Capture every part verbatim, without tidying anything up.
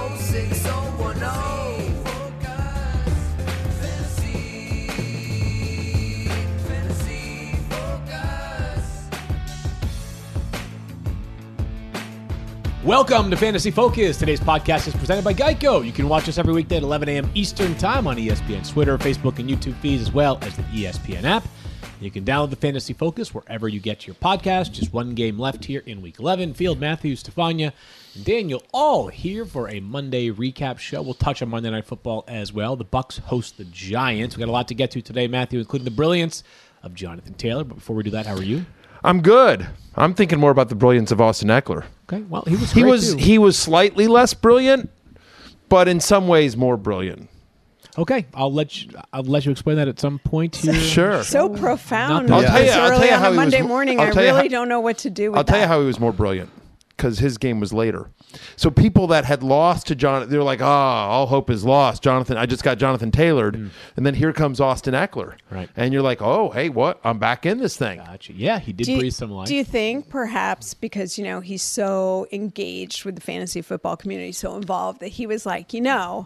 oh six oh one oh. Welcome to Fantasy Focus. Today's podcast is presented by Geico. You can watch us every weekday at eleven a.m. Eastern Time on E S P N's Twitter, Facebook, and YouTube feeds, as well as the E S P N app. You can download the Fantasy Focus wherever you get your podcast. Just one game left here in Week eleven. Field, Matthew, Stefania, and Daniel all here for a Monday recap show. We'll touch on Monday Night Football as well. The Bucs host the Giants. We've got a lot to get to today, Matthew, including the brilliance of Jonathan Taylor. But before we do that, how are you? I'm good. I'm thinking more about the brilliance of Austin Eckler. Okay, well, he was He great was too. he was slightly less brilliant, but in some ways more brilliant. Okay, I'll let you. I'll let you explain that at some point here. Sure. So profound. I'll this tell you- I'll early tell you on how a he was Monday mo- morning. I'll I tell you really how- don't know what to do with I'll tell you that. how he was more brilliant, because his game was later. So people that had lost to Jonathan, they were like, "Oh, all hope is lost." Jonathan, I just got Jonathan Taylored, Mm. and then here comes Austin Eckler, Right. And you're like, "Oh, hey, what? I'm back in this thing." Gotcha. Yeah, he did do you, breathe some life. do you think perhaps because, you know, he's so engaged with the fantasy football community, so involved, that he was like, you know,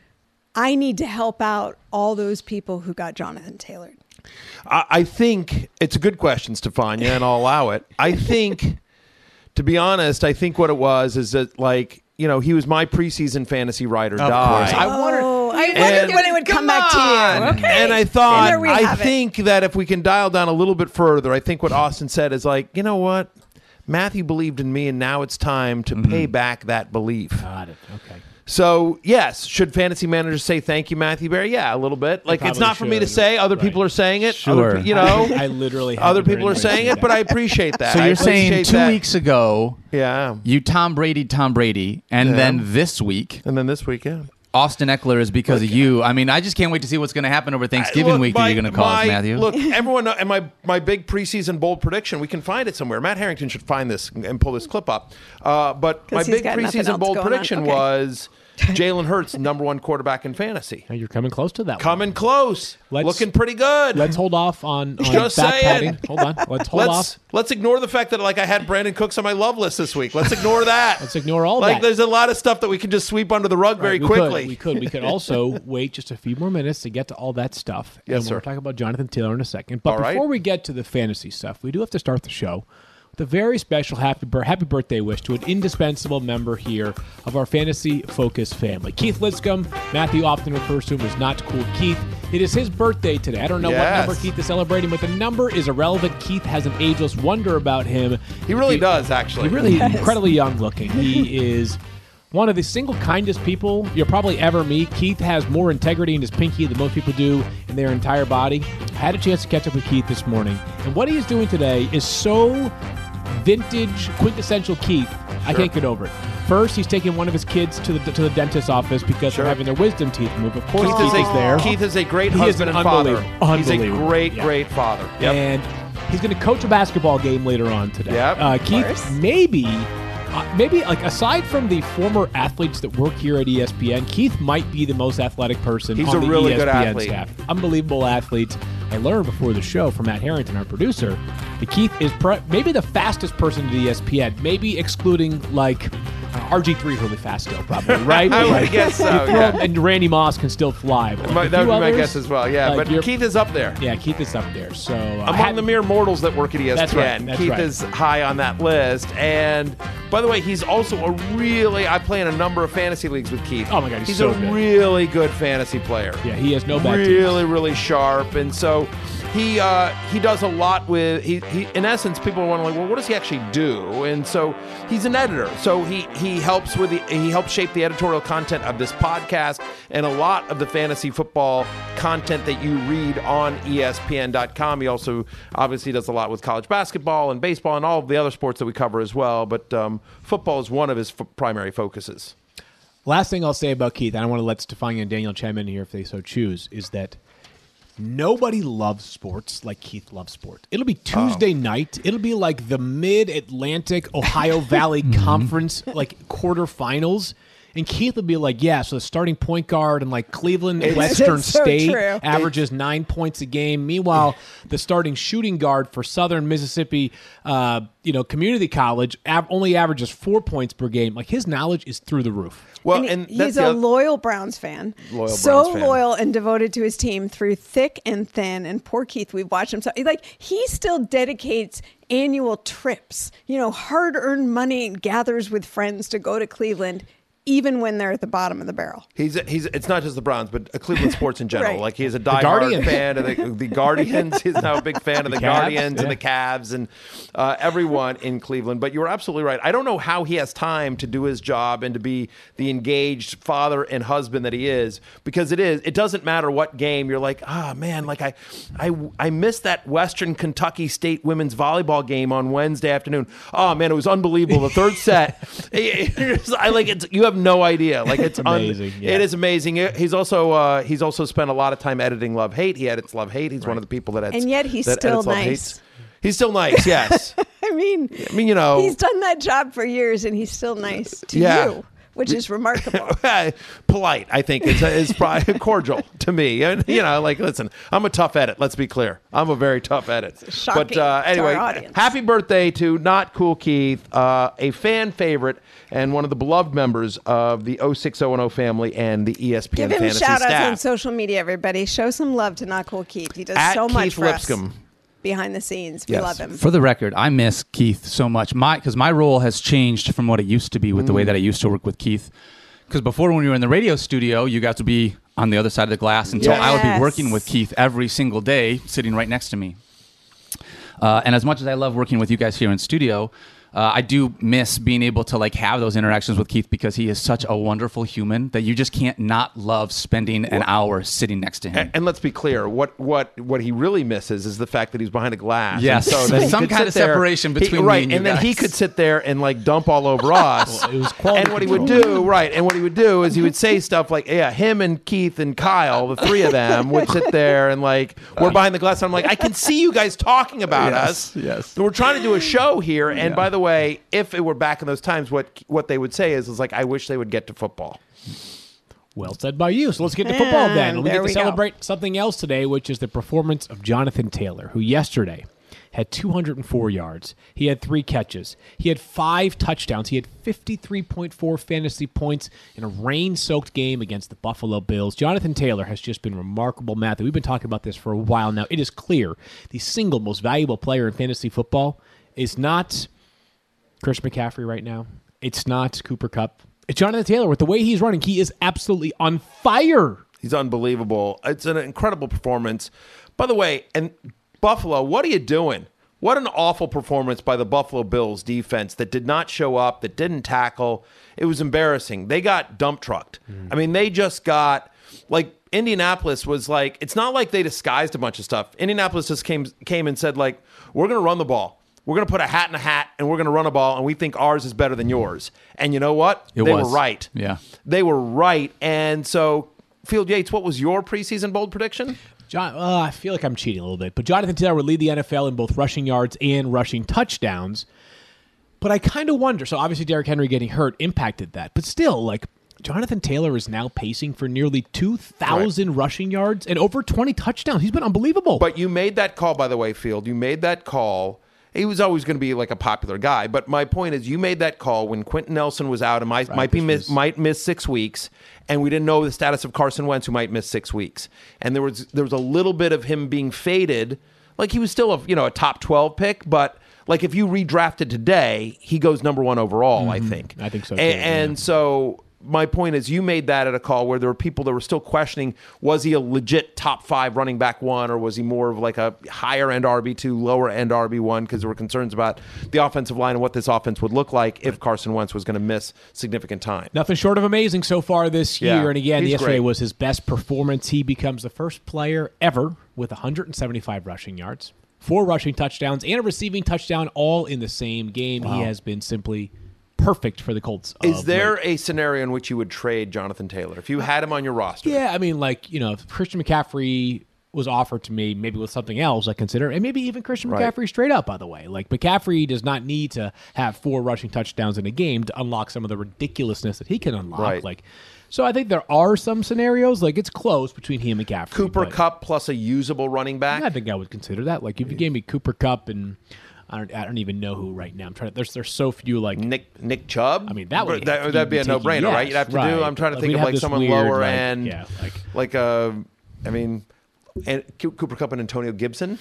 I need to help out all those people who got Jonathan Taylored? I, I think it's a good question, Stefania, and I'll allow it. I think, to be honest, I think what it was is that, like, you know, he was my preseason fantasy ride or die. I wondered. Oh, I And- wondered when it would come, Come back to on. you. Okay. And I And thought, there we I have it. think that if we can dial down a little bit further, I think what Austin said is like, you know what? Matthew believed in me, and now it's time to pay back that belief. Got it. Okay. So, yes, should fantasy managers say thank you, Matthew Berry? Yeah, a little bit. Like, it's probably not for me to should. say. Other Right. people are saying it. Sure. Other pe- you know, I literally. other haven't people heard are saying anybody it, but say I appreciate that. So I you're saying appreciate two that. weeks ago, Yeah. you Tom Brady, Tom Brady, and Yeah. then this week, And then this week, yeah. Austin Eckler is because of you. I mean, I just can't wait to see what's going to happen over Thanksgiving Look, week my- that you're going to cause, my- Matthew. Look, everyone, know- and my my big preseason bold prediction, we can find it somewhere. Matt Harrington should find this and pull this clip up. Uh, but my 'Cause he's big got nothing preseason else bold going on. prediction Okay. was Jalen Hurts, number one quarterback in fantasy. Now you're coming close to that. one. Coming close, Let's- looking pretty good. Let's hold off on, on Just back saying. padding. Hold on. Let's hold let's off. let's ignore the fact that like I had Brandon Cooks on my love list this week. Let's ignore that. Let's ignore all like that. there's a lot of stuff that we can just sweep under the rug very Right, we quickly. Could, we could. We could also wait just a few more minutes to get to all that stuff. Yes, and sir. We'll talk about Jonathan Taylor in a second. But All right. before we get to the fantasy stuff, we do have to start the show with a very special happy, bir- happy birthday wish to an indispensable member here of our Fantasy Focus family. Keith Lipscomb, Matthew often refers to him as Not Cool Keith. It is his birthday today. I don't know Yes. what number Keith is celebrating, but the number is irrelevant. Keith has an ageless wonder about him. he really does, actually. He really is incredibly young looking. He is one of the single kindest people you'll probably ever meet. Keith has more integrity in his pinky than most people do in their entire body. I had a chance to catch up with Keith this morning, and what he is doing today is so vintage, quintessential Keith. I can't get over it. First, he's taking one of his kids to the to the dentist's office because Sure. they're having their wisdom teeth removed. Of course, Keith, Keith, is, is a, there. Keith is a great He is husband an and father. unbelievable- He's a unbelievable. great, Yeah. great father. Yep. And he's going to coach a basketball game later on today. Yep. Uh, course. Keith, maybe, uh, maybe like aside from the former athletes that work here at E S P N, Keith might be the most athletic person He's on a the really E S P N good athlete. staff. Unbelievable athlete. I learned before the show from Matt Harrington, our producer, that Keith is pre- maybe the fastest person at E S P N, maybe excluding like uh, R G three is really fast still, probably, right? I would Like, guess so, you throw yeah. him- And Randy Moss can still fly. But like My- a that few would be my others, guess as well. Yeah, like, but you're- Keith is up there. Yeah, Keith is up there. So uh, Among had- the mere mortals that work at E S P N, That's right, that's Keith right. is high on that list. And by the way, he's also a really, I play in a number of fantasy leagues with Keith. Oh my God, he's he's so a good. really good fantasy player. Yeah, he has no bad teams. really, really sharp. And so he uh, he does a lot with he, he in essence people are wondering like, well, what does he actually do? And so he's an editor. So he he helps with the he helps shape the editorial content of this podcast and a lot of the fantasy football content that you read on E S P N dot com. He also obviously does a lot with college basketball and baseball and all of the other sports that we cover as well. But um, football is one of his f- primary focuses. Last thing I'll say about Keith, and I want to let Stefania and Daniel chime in here if they so choose, is that nobody loves sports like Keith loves sports. It'll be Tuesday night. It'll be like the Mid-Atlantic Ohio Valley Conference like quarterfinals. And Keith would be like, yeah, so the starting point guard and like Cleveland It's- Western it's so State true. averages nine points a game. Meanwhile, the starting shooting guard for Southern Mississippi, uh, you know, Community College av- only averages four points per game. Like his knowledge is through the roof. Well, and, he- and that's he's the a oth- loyal Browns fan. Loyal so Browns fan. loyal and devoted to his team through thick and thin. And poor Keith, we've watched him. So, like, he still dedicates annual trips, you know, hard-earned money, and gathers with friends to go to Cleveland, even when they're at the bottom of the barrel. He's he's. It's not just the Browns, but Cleveland sports in general. Right. Like he is a diehard Guardians. fan of the, the Guardians. He's now a big fan of the, Cavs, Guardians yeah. and the Cavs and uh, everyone in Cleveland. But you're absolutely right. I don't know how he has time to do his job and to be the engaged father and husband that he is, because it is. It doesn't matter what game you're like. Ah, man, like I, I, I missed that Western Kentucky State women's volleyball game on Wednesday afternoon. Oh man, it was unbelievable. The third set. I like it. You have no idea. Like it's un- amazing, yeah. It is amazing. He's also uh, he's also spent a lot of time editing Love Hate. He edits Love Hate. He's one of the people that edits. And yet he's that still edits Love nice. Hates. He's still nice. Yes. I mean, I mean, you know, he's done that job for years, and he's still nice to Yeah. you, which is remarkable. polite. I think is is probably cordial to me. And, you know, like listen, I'm a tough edit. Let's be clear. I'm a very tough edit. Shocking But uh, to anyway, our audience. happy birthday to Not Cool Keith, uh, a fan favorite and one of the beloved members of the oh six oh one oh family and the E S P N Give him Fantasy shout outs staff. on social media, everybody. Show some love to Not Cool Keith. He does At so much Keith for us Lipscomb. behind the scenes. We Yes. love him. For the record, I miss Keith so much. My because my role has changed from what it used to be with the way that I used to work with Keith. Because before, when we were in the radio studio, you got to be on the other side of the glass, and so I would be Yes. working with Keith every single day, sitting right next to me. Uh, and as much as I love working with you guys here in studio, uh, I do miss being able to like have those interactions with Keith, because he is such a wonderful human that you just can't not love spending an hour sitting next to him. And, and let's be clear, what what what he really misses is the fact that he's behind a glass. Yes. And so that he Some could kind sit of there- separation he- between me right, and you and then he guys. could sit there and like dump all over us. Well, it was quality and what he would control. do, right, and what he would do is he would say stuff like, yeah, him and Keith and Kyle, the three of them, would sit there and like we're behind the glass. And I'm like, I can see you guys talking about Yes, us. yes. We're trying to do a show here. And Yeah. by the way, if it were back in those times, what what they would say is, is like, I wish they would get to football. Well said by you. So let's get to football then. And We get there to we go. celebrate something else today, which is the performance of Jonathan Taylor, who yesterday had two hundred four yards. He had three catches. He had five touchdowns. He had fifty-three point four fantasy points in a rain-soaked game against the Buffalo Bills. Jonathan Taylor has just been remarkable, Matthew. We've been talking about this for a while now. It is clear the single most valuable player in fantasy football is not Christian McCaffrey right now. It's not Cooper Kupp. It's Jonathan Taylor. With the way he's running, he is absolutely on fire. He's unbelievable. It's an incredible performance. By the way, and Buffalo, what are you doing? What an awful performance by the Buffalo Bills defense that did not show up, that didn't tackle. It was embarrassing. They got dump trucked. I mean, they just got, like, Indianapolis was like, it's not like they disguised a bunch of stuff. Indianapolis just came came and said, like, we're going to run the ball. We're going to put a hat in a hat, and we're going to run a ball, and we think ours is better than yours. And you know what? It they was. were right. Yeah. They were right. And so, Field Yates, what was your preseason bold prediction? John, uh, I feel like I'm cheating a little bit, but Jonathan Taylor would lead the N F L in both rushing yards and rushing touchdowns. But I kind of wonder. So obviously, Derrick Henry getting hurt impacted that. But still, like, Jonathan Taylor is now pacing for nearly two thousand rushing yards and over twenty touchdowns. He's been unbelievable. But you made that call, by the way, Field. You made that call. He was always going to be like a popular guy. But my point is, you made that call when Quentin Nelson was out and might, Right, might be which miss, was- might miss six weeks, and we didn't know the status of Carson Wentz, who might miss six weeks. And there was there was a little bit of him being faded. Like, he was still a you know a top twelve pick, but like if you redrafted today, he goes number one overall. I think. I think so, A- too, And, yeah. so. My point is, you made that at a call where there were people that were still questioning, was he a legit top five running back one, or was he more of like a higher end R B two, lower end R B one, because there were concerns about the offensive line and what this offense would look like if Carson Wentz was going to miss significant time. Nothing short of amazing so far this year. Yeah, and again, he's yesterday great. was his best performance. He becomes the first player ever with one hundred seventy-five rushing yards, four rushing touchdowns, and a receiving touchdown all in the same game. He has been simply perfect for the Colts. Is of there late. a scenario in which you would trade Jonathan Taylor if you had him on your roster? Yeah, I mean, like, you know, if Christian McCaffrey was offered to me, maybe with something else I consider, and maybe even Christian Right. McCaffrey straight up, by the way. Like, McCaffrey does not need to have four rushing touchdowns in a game to unlock some of the ridiculousness that he can unlock. Right. Like, so I think there are some scenarios, like it's close between he and McCaffrey. Cooper but Kupp plus a usable running back. I think I would consider that. Like, if you gave me Cooper Kupp and I don't, I don't even know who right now. I'm trying to. There's there's so few like Nick Nick Chubb. I mean, that would that, you'd that'd be a taking- no-brainer, yes, right? You'd have to right. do. I'm trying to Like, think we'd of have like this someone weird, lower like- end, yeah, like- like uh, I mean, and Co- Cooper Kupp and Antonio Gibson.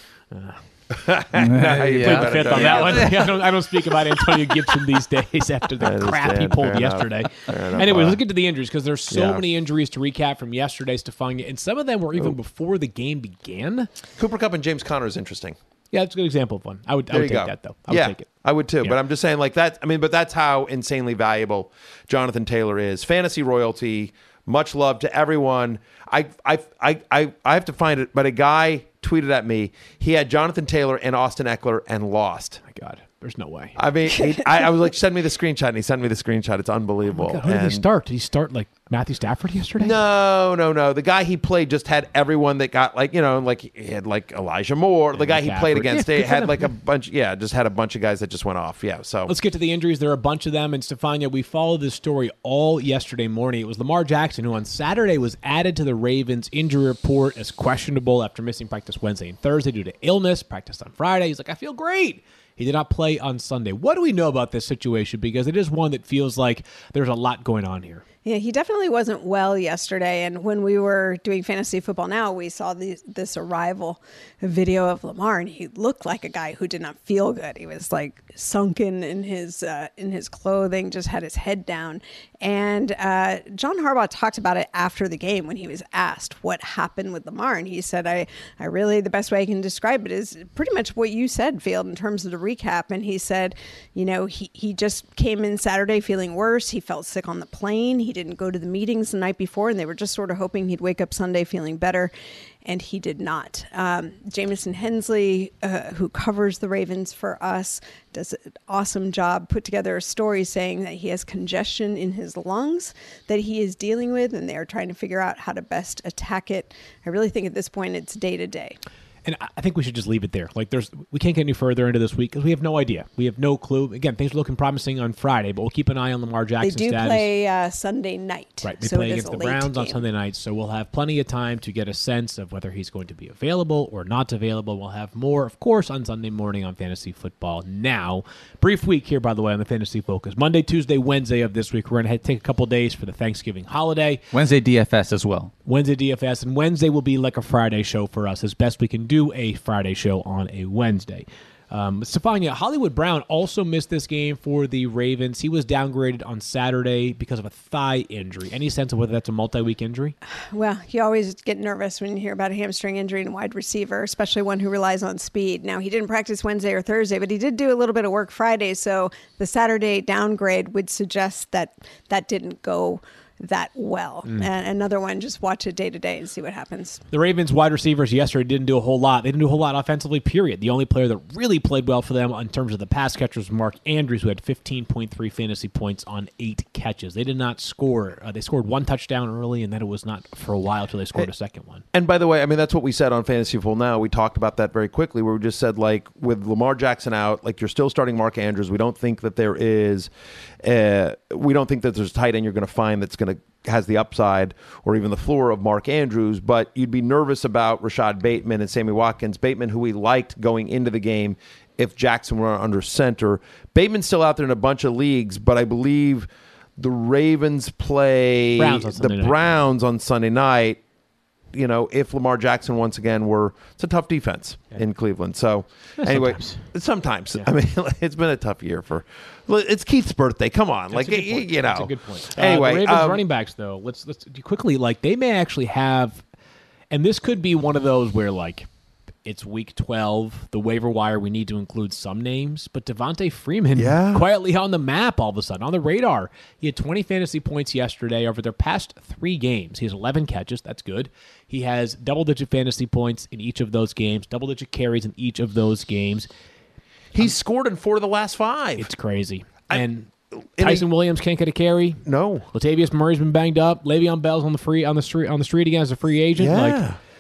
Played the Yeah. fifth on that one. I don't, I don't speak about Antonio Gibson these days after the I crap he understand. pulled Fair enough. yesterday. Fair enough. Anyways, Uh, let's get to the injuries because there's so yeah. many injuries to recap from yesterday, Stefania, and some of them were even before the game began. Cooper Kupp and James Conner is interesting. Yeah, that's a good example of one. I would, I There would you take go. that though. I would yeah, take it. I would too. Yeah. But I'm just saying, like that. I mean, but that's how insanely valuable Jonathan Taylor is. Fantasy royalty. Much love to everyone. I I I I, I have to find it, but a guy tweeted at me. He had Jonathan Taylor and Austin Eckler and lost. My God, there's no way. I mean, he, I, I was like, send me the screenshot, and he sent me the screenshot. It's unbelievable. God, who did he And- start? Did he start like Matthew Stafford yesterday? No, no, no. The guy he played just had everyone that got like, you know, like he had like Elijah Moore. The guy he McCaffrey. played against Yeah, they good for had them. like a bunch. Yeah, just had a bunch of guys that just went off. Yeah. So Let's get to the injuries. There are a bunch of them. And Stefania, we followed this story all yesterday morning. It was Lamar Jackson, who on Saturday was added to the Ravens injury report as questionable after missing practice Wednesday and Thursday due to illness. Practiced on Friday. He's like, I feel great. He did not play on Sunday. What do we know about this situation? Because it is one that feels like there's a lot going on here. Yeah, he definitely wasn't well yesterday. And when we were doing Fantasy Football Now, we saw these, this arrival video of Lamar, and he looked like a guy who did not feel good. He was like sunken in his uh, in his clothing, just had his head down. And uh, John Harbaugh talked about it after the game when he was asked what happened with Lamar, and he said, "I, I really the best way I can describe it is pretty much what you said, Field, in terms of the recap." And he said, you know, he he just came in Saturday feeling worse. He felt sick on the plane. He didn't go to the meetings the night before, and they were just sort of hoping he'd wake up Sunday feeling better, and he did not. Um, Jamison Hensley, uh, who covers the Ravens for us, does an awesome job, put together a story saying that he has congestion in his lungs that he is dealing with, and they are trying to figure out how to best attack it. I really think at this point it's day to day. And I I think we should just leave it there. Like, there's, we can't get any further into this week because we have no idea. We have no clue. Again, things are looking promising on Friday, but we'll keep an eye on Lamar They Jackson's do status. play uh, Sunday night. Right, they so play it is against a the late Browns on game. Sunday night, so we'll have plenty of time to get a sense of whether he's going to be available or not available. We'll have more, of course, on Sunday morning on Fantasy Football Now. Brief week here, by the way, on the Fantasy Focus. Monday, Tuesday, Wednesday of this week. We're going to take a couple days for the Thanksgiving holiday. Wednesday D F S as well. Wednesday D F S, and Wednesday will be like a Friday show for us, as best we can do a Friday show on a Wednesday. Um, Stefania, Hollywood Brown also missed this game for the Ravens. He was downgraded on Saturday because of a thigh injury. Any sense of whether that's a multi-week injury? Well, you always get nervous when you hear about a hamstring injury in a wide receiver, especially one who relies on speed. Now, he didn't practice Wednesday or Thursday, but he did do a little bit of work Friday, so the Saturday downgrade would suggest that that didn't go that well. Mm. And another one, just watch it day to day and see what happens. The Ravens wide receivers yesterday didn't do a whole lot. They didn't do a whole lot offensively, period. The only player that really played well for them in terms of the pass catchers was Mark Andrews, who had fifteen point three fantasy points on eight catches. They did not score. Uh, they scored one touchdown early, and then it was not for a while till they scored a second one. And by the way, I mean, that's what we said on Fantasy Football Now. We talked about that very quickly, where we just said, like, with Lamar Jackson out, like, you're still starting Mark Andrews. We don't think that there is, uh, we don't think that there's a tight end you're going to find that's going to has the upside or even the floor of Mark Andrews, but you'd be nervous about Rashad Bateman and Sammy Watkins. Bateman, who we liked going into the game if Jackson were under center. Bateman's still out there in a bunch of leagues, but I believe the Ravens play Browns on the Sunday night. Browns on Sunday night. You know, if Lamar Jackson once again were, it's a tough defense in Cleveland. So Yeah, anyway, sometimes. sometimes. I mean, it's been a tough year for. It's Keith's birthday. Come on, like That's a good you, point. you know. That's a good point. Uh, Anyway, the Ravens um, running backs, though, let's let's do quickly. Like, they may actually have, and this could be one of those where, like, it's week twelve, the waiver wire, we need to include some names, but Devontae Freeman Yeah. quietly on the map all of a sudden, on the radar. He had twenty fantasy points yesterday over their past three games. He has eleven catches. That's good. He has double-digit fantasy points in each of those games, double-digit carries in each of those games. He's scored in four of the last five. It's crazy. I- and in Tyson a- Williams can't get a carry. no. Latavius Murray's been banged up. Le'Veon Bell's on the free on the street on the street again as a free agent. Yeah. Like,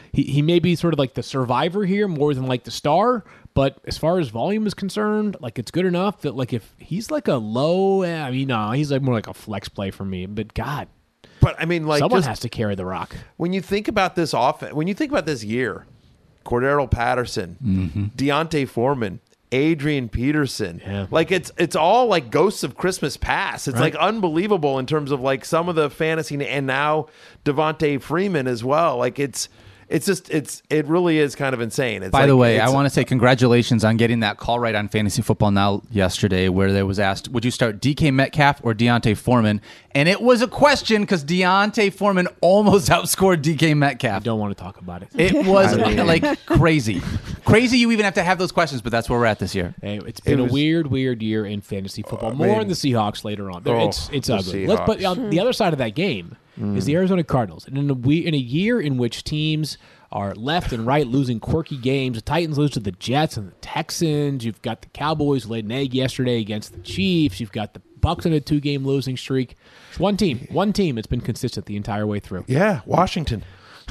he, he may be sort of like the survivor here more than like the star. But as far as volume is concerned, like it's good enough that like if he's like a low, eh, I mean, no, he's like more like a flex play for me. But God, But I mean, like, someone just has to carry the rock. when you think about this offense, when you think about this year, Cordero Patterson, Mm-hmm. Deontay Foreman, Adrian Peterson, Yeah. like it's it's all like ghosts of Christmas past. It's Right. like unbelievable in terms of like some of the fantasy, and now Devontae Freeman as well. Like it's it's just it's it really is kind of insane. It's By like, the way, I it's- want to say congratulations on getting that call right on Fantasy Football Now yesterday, where there was asked, would you start D K Metcalf or Deontay Foreman? And it was a question because Deontay Foreman almost outscored D K Metcalf. Don't want to talk about it. It was I mean- like crazy. Crazy you even have to have those questions, but that's where we're at this year. Hey, it's been It a was- weird, weird year in fantasy football. I More mean- on the Seahawks later on. There- Oh, it's it's the ugly. Let's, but Seahawks. on the other side of that game is the Arizona Cardinals, and in a we in a year in which teams are left and right losing quirky games, the Titans lose to the Jets and the Texans. You've got the Cowboys who laid an egg yesterday against the Chiefs. You've got the Bucs in a two-game losing streak. It's one team, one team that's been consistent the entire way through. yeah, Washington.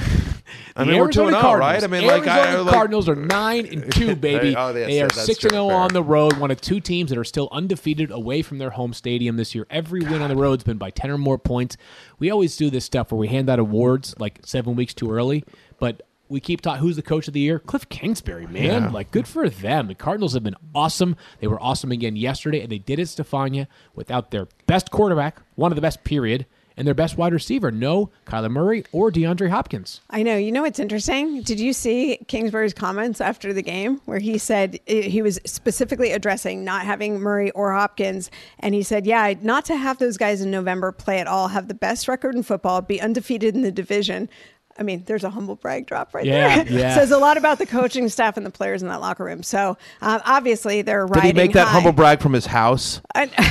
I The mean, we're two Arizona and oh, Cardinals. right? I mean, Arizona like, I, like, Cardinals are nine and two, baby. Oh, yes, they are that's six true. and zero Fair. on the road. One of two teams that are still undefeated away from their home stadium this year. Every win on the road has been by ten or more points. We always do this stuff where we hand out awards like seven weeks too early, but we keep talking. Who's the coach of the year? Cliff Kingsbury, man. Yeah. Like, good for them. The Cardinals have been awesome. They were awesome again yesterday, and they did it, Stefania, without their best quarterback, one of the best, period, and their best wide receiver. No Kyler Murray or DeAndre Hopkins. I know. You know what's interesting? Did you see Kingsbury's comments after the game where he said he was specifically addressing not having Murray or Hopkins? And he said, yeah, not to have those guys in November play at all, have the best record in football, be undefeated in the division. I mean, there's a humble brag drop right Yeah, there. yeah. Says a lot about the coaching staff and the players in that locker room. So um, obviously they're did riding he make that high. humble brag from his house?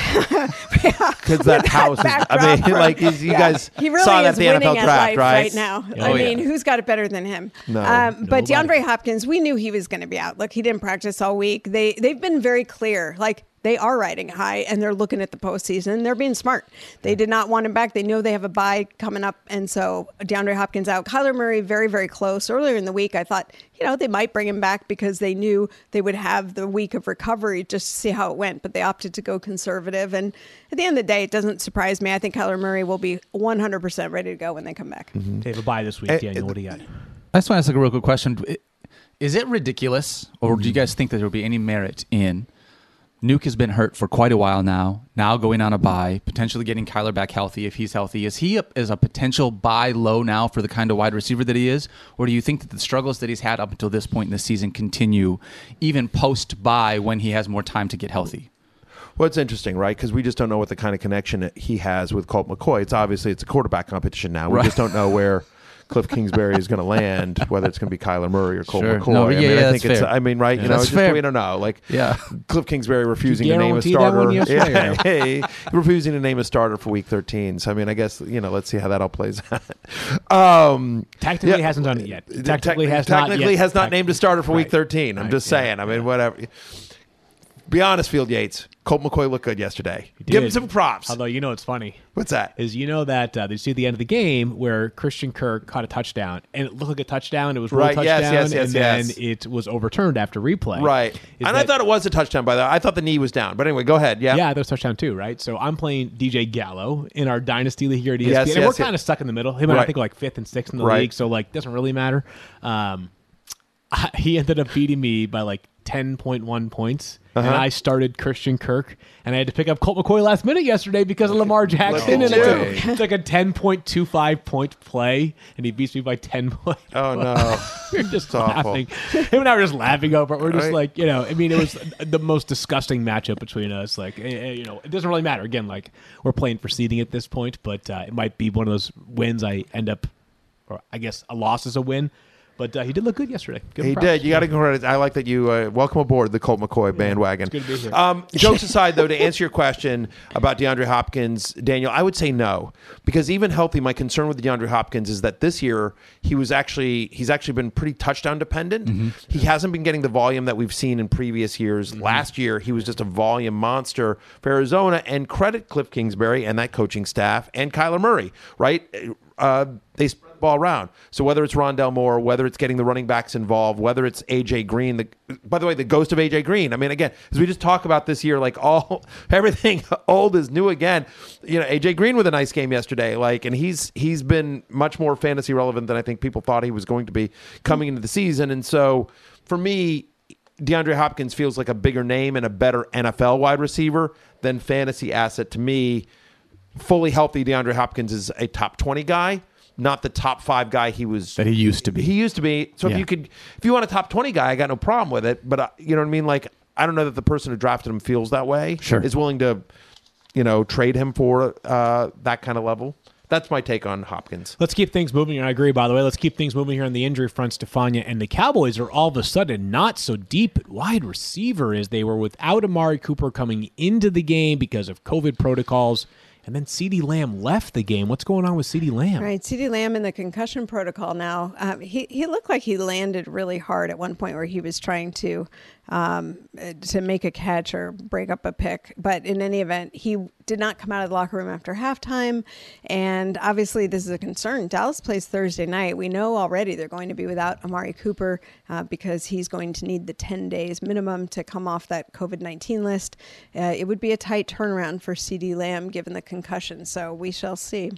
Because that house is, I backdrop mean, from- like, you you guys he really saw that is at the N F L winning at draft, life right? right now. Oh, I mean, yeah. who's got it better than him? No, um, but nobody. DeAndre Hopkins, we knew he was going to be out. Look, he didn't practice all week. They they've been very clear. Like, they are riding high and they're looking at the postseason. They're being smart. They did not want him back. They know they have a bye coming up. And so DeAndre Hopkins out. Kyler Murray, very, very close. Earlier in the week, I thought, you know, they might bring him back because they knew they would have the week of recovery just to see how it went. But they opted to go conservative. And at the end of the day, it doesn't surprise me. I think Kyler Murray will be one hundred percent ready to go when they come back. They have a bye this week, Eh, Daniel. eh, What do you got? I just want to ask like a real quick question. Is it ridiculous, or do you guys think that there will be any merit in Nuke has been hurt for quite a while now, now going on a bye, potentially getting Kyler back healthy if he's healthy? Is he a, is a potential buy low now for the kind of wide receiver that he is? Or do you think that the struggles that he's had up until this point in the season continue even post-bye when he has more time to get healthy? Well, it's interesting, right? Because we just don't know what the kind of connection that he has with Colt McCoy. It's obviously it's a quarterback competition now. We Right. just don't know where Cliff Kingsbury is going to land, whether it's going to be Kyler Murray or Colt Sure. McCoy. No, I yeah, mean, yeah, I think that's it's. fair. I mean, right? Yeah, you know, that's it's just fair. we don't know. Like, Yeah. Cliff Kingsbury refusing Did to you name a guarantee that starter. one yesterday, Yeah, or- hey, refusing to name a starter for Week thirteen. So I mean, I guess you know, let's see how that all plays out. Um, Technically yeah. hasn't done it yet. Te- Technically has not technically yet. has not Tec- named a starter for Week Right. thirteen. I'm Right, just yeah, saying. I mean, yeah. whatever. Be honest, Field Yates. Colt McCoy looked good yesterday. Give him did. some props. Although, you know, it's funny. What's that? Is you know that uh, did you see the end of the game where Christian Kirk caught a touchdown and it looked like a touchdown. It was a real Right, yes, touchdown, yes, yes, and then yes. it was overturned after replay. Right. Is And I that- thought it was a touchdown, by the way. I thought the knee was down. But anyway, go ahead. Yeah. Yeah, that was touchdown too, right? So I'm playing D J Gallo in our dynasty league here at E S P N, Yes, and yes, we're yes. kind of stuck in the middle. Him and I Right. think are like fifth and sixth in the Right. league, so like doesn't really matter. Um, I, he ended up beating me by like ten point one points, and Uh-huh. I started Christian Kirk, and I had to pick up Colt McCoy last minute yesterday because of Lamar Jackson, at and it's, you. a, it's like a ten point two five point play, and he beats me by ten points. Oh, no. We're just It's awful. laughing. Him and I were just laughing over it. We're just Right. like, you know, I mean, it was the most disgusting matchup between us. Like, eh, eh, you know, it doesn't really matter. Again, like, we're playing for seeding at this point, but uh, it might be one of those wins I end up, or I guess a loss is a win. But uh, he did look good yesterday. Give him He props. did. You got to credit. I like that you uh, welcome aboard the Colt McCoy bandwagon. it's good to be here. Um, jokes aside, though, to answer your question about DeAndre Hopkins, Daniel, I would say no, because even healthy, my concern with DeAndre Hopkins is that this year he was actually he's actually been pretty touchdown dependent. Mm-hmm. He hasn't been getting the volume that we've seen in previous years. Mm-hmm. Last year, he was just a volume monster for Arizona. And credit Cliff Kingsbury and that coaching staff and Kyler Murray, right? Uh, they spread ball around. So whether it's Rondell Moore, whether it's getting the running backs involved, whether it's A J Green, the, by the way, the ghost of A J Green. I mean, again, as we just talk about this year, like all everything old is new again. You know, A J Green with a nice game yesterday, like, and he's he's been much more fantasy relevant than I think people thought he was going to be coming into the season. And so for me, DeAndre Hopkins feels like a bigger name and a better N F L wide receiver than fantasy asset to me. Fully healthy DeAndre Hopkins is a top twenty guy, not the top five guy he was That he used to be. He used to be. So Yeah. if you could, if you want a top twenty guy, I got no problem with it. But uh, you know what I mean? Like, I don't know that the person who drafted him feels that way. Sure. Is willing to, you know, trade him for uh, that kind of level. That's my take on Hopkins. Let's keep things moving, and I agree, by the way. Let's keep things moving here on the injury front, Stefania. And the Cowboys are all of a sudden not so deep at wide receiver as they were without Amari Cooper coming into the game because of COVID protocols. And then CeeDee Lamb left the game. What's going on with CeeDee Lamb? Right, CeeDee Lamb in the concussion protocol now. Um, he he looked like he landed really hard at one point where he was trying to um, to make a catch or break up a pick. But in any event, he did not come out of the locker room after halftime. And obviously, this is a concern. Dallas plays Thursday night. We know already they're going to be without Amari Cooper uh, because he's going to need the ten days minimum to come off that COVID nineteen list. Uh, it would be a tight turnaround for CeeDee Lamb given the concussion. So we shall see.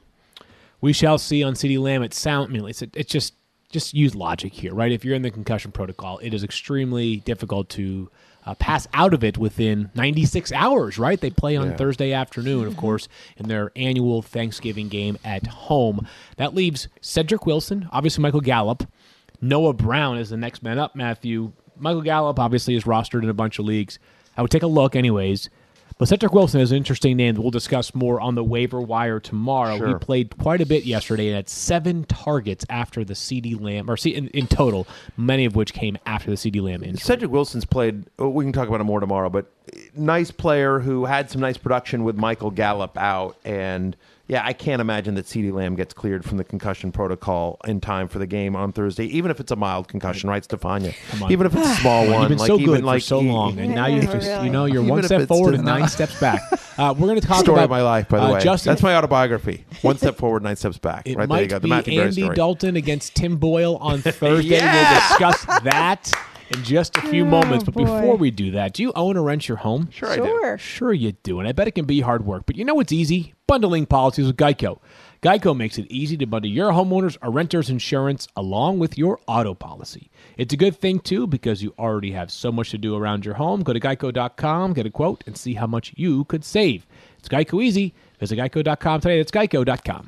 We shall see on CeeDee Lamb. It sound, I mean, it's, it's just just use logic here, right? If you're in the concussion protocol, it is extremely difficult to uh, pass out of it within ninety-six hours, right? They play on Yeah. Thursday afternoon, of course, in their annual Thanksgiving game at home. That leaves Cedric Wilson, obviously Michael Gallup. Noah Brown is the next man up, Matthew. Michael Gallup obviously is rostered in a bunch of leagues. I would take a look anyways. But Cedric Wilson is an interesting name that we'll discuss more on the waiver wire tomorrow. Sure. He played quite a bit yesterday and had seven targets after the CeeDee Lamb, or in, in total, many of which came after the CeeDee Lamb injury. Cedric Wilson's played, oh, we can talk about him more tomorrow, but nice player who had some nice production with Michael Gallup out. And yeah, I can't imagine that CeeDee Lamb gets cleared from the concussion protocol in time for the game on Thursday, even if it's a mild concussion, right, Stefania? Come on. Even if it's a small You've one. been like, so even good like for so he- long, and now Yeah, you just, really. you know, you're Even one if step it's forward just- and nine steps back. Uh, we're going to talk Story about of my life, by the uh, way. Justin, That's my autobiography. One step forward, nine steps back. It right might there you go. The be Matthew Berry Andy story. Dalton against Tim Boyle on Thursday. Yeah! We'll discuss that in just a few Oh, moments. But boy. before we do that, do you own or rent your home? Sure I do. Sure. Sure you do, and I bet it can be hard work. But you know what's easy? Bundling policies with Geico. Geico makes it easy to bundle your homeowners or renters insurance along with your auto policy. It's a good thing, too, because you already have so much to do around your home. Go to geico dot com, get a quote, and see how much you could save. It's Geico easy. Visit geico dot com today. That's geico dot com.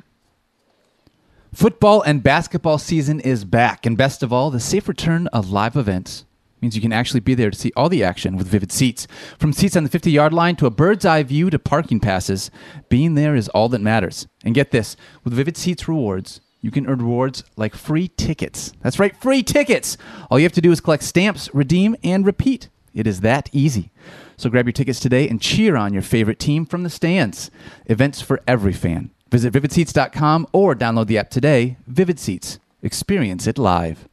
Football and basketball season is back, and best of all, the safe return of live events means you can actually be there to see all the action with Vivid Seats. From seats on the fifty-yard line to a bird's-eye view to parking passes, being there is all that matters. And get this, with Vivid Seats rewards, you can earn rewards like free tickets. That's right, free tickets! All you have to do is collect stamps, redeem, and repeat. It is that easy. So grab your tickets today and cheer on your favorite team from the stands. Events for every fan. Visit vivid seats dot com or download the app today. Vivid Seats. Experience it live.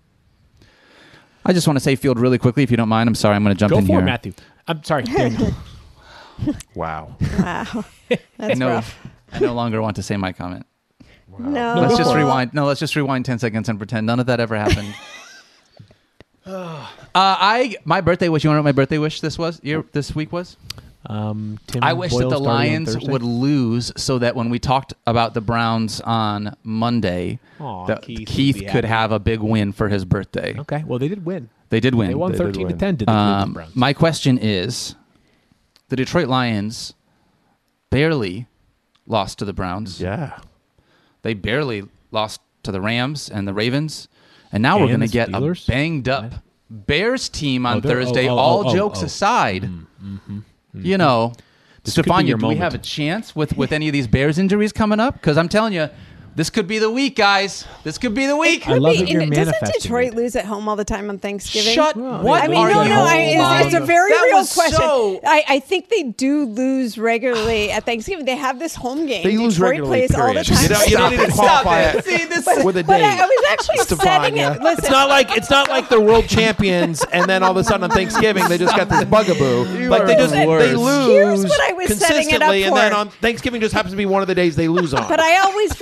I just want to say field really quickly, if you don't mind. I'm sorry, I'm going to jump Go in for here. it, Matthew. I'm sorry, Daniel. Wow. Wow. I That's know. rough. I no longer want to say my comment. No. No, Let's go just for it. rewind. No, let's just rewind ten seconds and pretend none of that ever happened. uh, I my birthday wish. You want to know what my birthday wish this was? Year this week was. Um, Tim I wish that Boyle the starting on Lions Thursday? would lose so that when we talked about the Browns on Monday, Aw, that Keith would Keith be could happy. have a big win for his birthday. Okay, well, they did win. They did win. They won They did thirteen to win. ten. Did the Cleveland Um, Browns? my question is, the Detroit Lions barely lost to the Browns. Yeah. They barely lost to the Rams and the Ravens. And now we're And going to the get Steelers? a banged up Bears team on Oh, they're- Thursday. oh, oh, All oh, jokes oh. aside, you know, This could be Stefania, your do we moment. have a chance with, with any of these Bears injuries coming up? Because I'm telling you, this could be the week, guys. This could be the week. I love Be- that you're and doesn't manifesting Detroit it. lose at home all the time on Thanksgiving? Shut Well, what I mean, are no, you no, I, it's, it's a very That real was question. so- I, I think they do lose regularly at Thanksgiving. They have this home game. They lose Detroit regularly, plays all the period. time. You don't- you don't need to Stop qualify it. it. See, this with a But date. I, I was actually setting it. Stefania. Listen, It's not like it's not like the world champions, and then all of a sudden on Thanksgiving they just got this bugaboo. Like they are just the they worst. lose Here's what I was setting it up consistently, and then for. on Thanksgiving just happens to be one of the days they lose on. But I always feel bad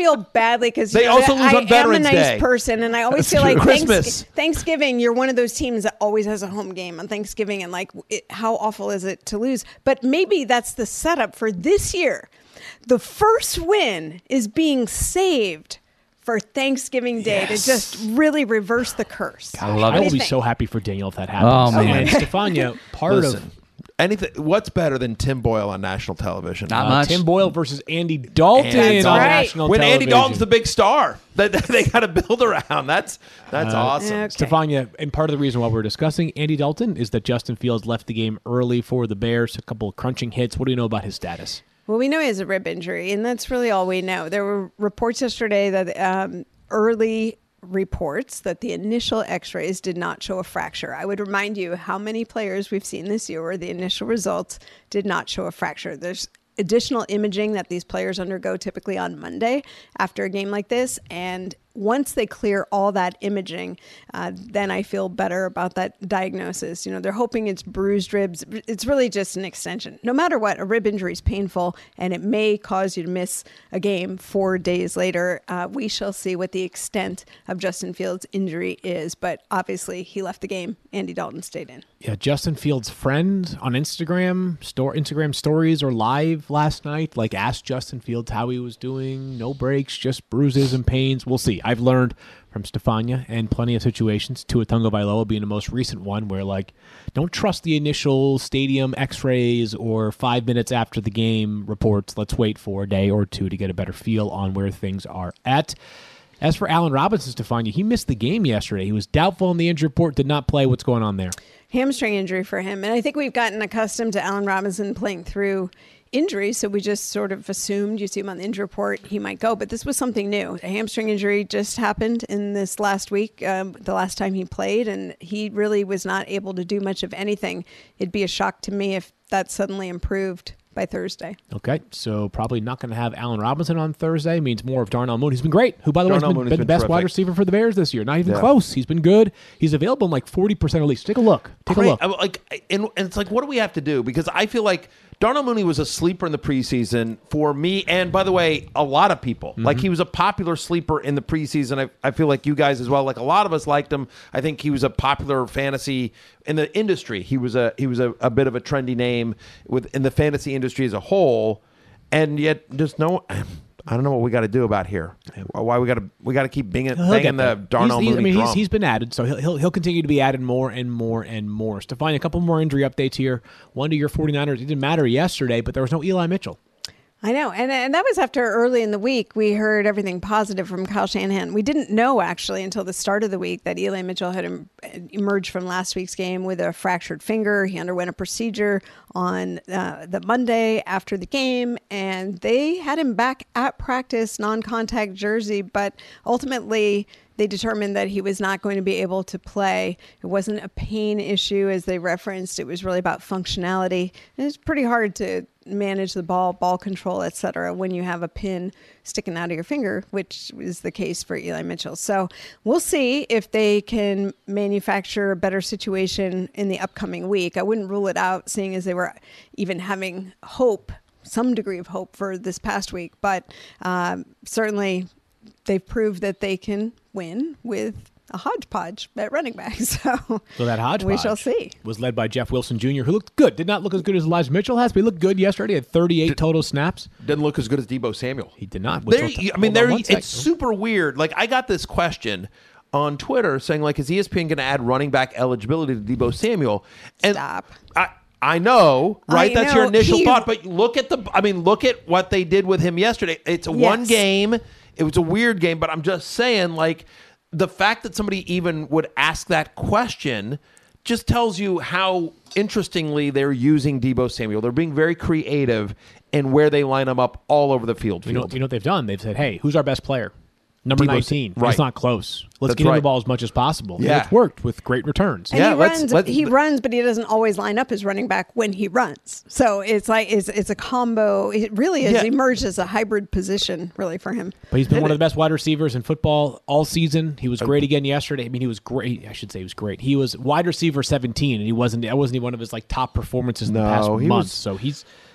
badly because They also lose I on Veterans am a nice Day. person, and I always That's feel true. like Christmas. Thanks- Thanksgiving, you're one of those teams that always has a home game on Thanksgiving, and like, it, how awful is it to lose? But maybe that's the setup for this year. The first win is being saved for Thanksgiving Day Yes. to just really reverse the curse. I love I it. will be think? so happy for Daniel if that happens. Oh, man. And Stefania, part Listen, of anything. What's better than Tim Boyle on national television? Not uh, much. Tim Boyle versus Andy Dalton Andy on Dalton. Right. national when television. Andy Dalton's the big star that they got to build around. That's that's Uh, awesome. Okay. Stefania, and part of the reason why we're discussing Andy Dalton is that Justin Fields left the game early for the Bears, a couple of crunching hits. What do you know about his status? Well, we know he has a rib injury, and that's really all we know. There were reports yesterday that um, early reports that the initial x-rays did not show a fracture. I would remind you how many players we've seen this year where the initial results did not show a fracture. There's additional imaging that these players undergo typically on Monday after a game like this, and once they clear all that imaging, uh, then I feel better about that diagnosis. You know, they're hoping it's bruised ribs. It's really just an extension. No matter what, a rib injury is painful, and it may cause you to miss a game four days later. Uh, we shall see what the extent of Justin Fields' injury is, but obviously he left the game. Andy Dalton stayed in. Yeah, Justin Fields' friend on Instagram, store Instagram stories or live last night, like asked Justin Fields how he was doing. No breaks, just bruises and pains. We'll see. I've learned from Stefania and plenty of situations, Tua Tagovailoa being the most recent one, where like don't trust the initial stadium x-rays or five minutes after the game reports. Let's wait for a day or two to get a better feel on where things are at. As for Allen Robinson, Stefania, he missed the game yesterday. He was doubtful in the injury report, did not play. What's going on there? Hamstring injury for him. And I think we've gotten accustomed to Allen Robinson playing through injury, so we just sort of assumed, you see him on the injury report, he might go. But this was something new. A hamstring injury just happened in this last week, um, the last time he played, and he really was not able to do much of anything. It'd be a shock to me if that suddenly improved by Thursday. Okay, so probably not going to have Allen Robinson on Thursday. Means more of Darnell Mooney. He's been great. Who, by the way, has Darnell been, Mooney's been the been best wide terrific. receiver for the Bears this year. Not even Yeah. close. He's been good. He's available in like forty percent at least. Take a look. Take Great. a look. I- Like, and, and it's like, what do we have to do? Because I feel like Darnell Mooney was a sleeper in the preseason for me, and by the way, a lot of people. Mm-hmm. Like, he was a popular sleeper in the preseason. I, I feel like you guys as well. Like, a lot of us liked him. I think he was a popular fantasy in the industry. He was a he was a, a bit of a trendy name with in the fantasy industry as a whole, and yet just no. I don't know what we got to do about here. Why we got to we got to keep banging, He'll banging get the there. Darnell He's- he's- Mooney I mean, drum. he's, he's been added, so he'll, he'll he'll continue to be added more and more and more. Stefania, a couple more injury updates here. One to your 49ers. It didn't matter yesterday, but there was no Eli Mitchell. I know. And, and that was after early in the week, we heard everything positive from Kyle Shanahan. We didn't know, actually, until the start of the week that Eli Mitchell had em- emerged from last week's game with a fractured finger. He underwent a procedure on uh, the Monday after the game, and they had him back at practice, non-contact jersey, but ultimately they determined that he was not going to be able to play. It wasn't a pain issue, as they referenced. It was really about functionality. And it's pretty hard to manage the ball, ball control, et cetera, when you have a pin sticking out of your finger, which is the case for Eli Mitchell. So we'll see if they can manufacture a better situation in the upcoming week. I wouldn't rule it out, seeing as they were even having hope, some degree of hope for this past week. But um, certainly they've proved that they can win with a hodgepodge at running back. So, So that hodgepodge we shall see. was led by Jeff Wilson Junior, who looked good. Did not look as good as Elijah Mitchell has, but he looked good yesterday. He had thirty-eight total snaps. Didn't look as good as Debo Samuel. He did not. which There, we'll t- I mean, hold on there. one sec. It's super weird. Like, I got this question on Twitter saying, like, is E S P N going to add running back eligibility to Debo Samuel? And Stop. I, I know, right? I That's know. your initial He- thought. But look at the. I mean, look at what they did with him yesterday. It's a one Yes. game. It was a weird game, but I'm just saying, like, the fact that somebody even would ask that question just tells you how interestingly they're using Debo Samuel. They're being very creative in where they line him up all over the field. You know, field. you know what they've done? They've said, hey, who's our best player? Number Debo, nineteen. right. It's not close. Let's That's get him right. the ball as much as possible. And Yeah. it's worked with great returns. And Yeah, he let's- runs. let's- he runs, but he doesn't always line up as running back when he runs. So it's like it's it's a combo. It really has Yeah. emerged as a hybrid position, really, for him. But he's been one of the best wide receivers in football all season. He was great again yesterday. I mean, he was great. I should say he was great. He was wide receiver seventeen, and he wasn't. That wasn't even one of his like top performances in the No, past he month. was- So he's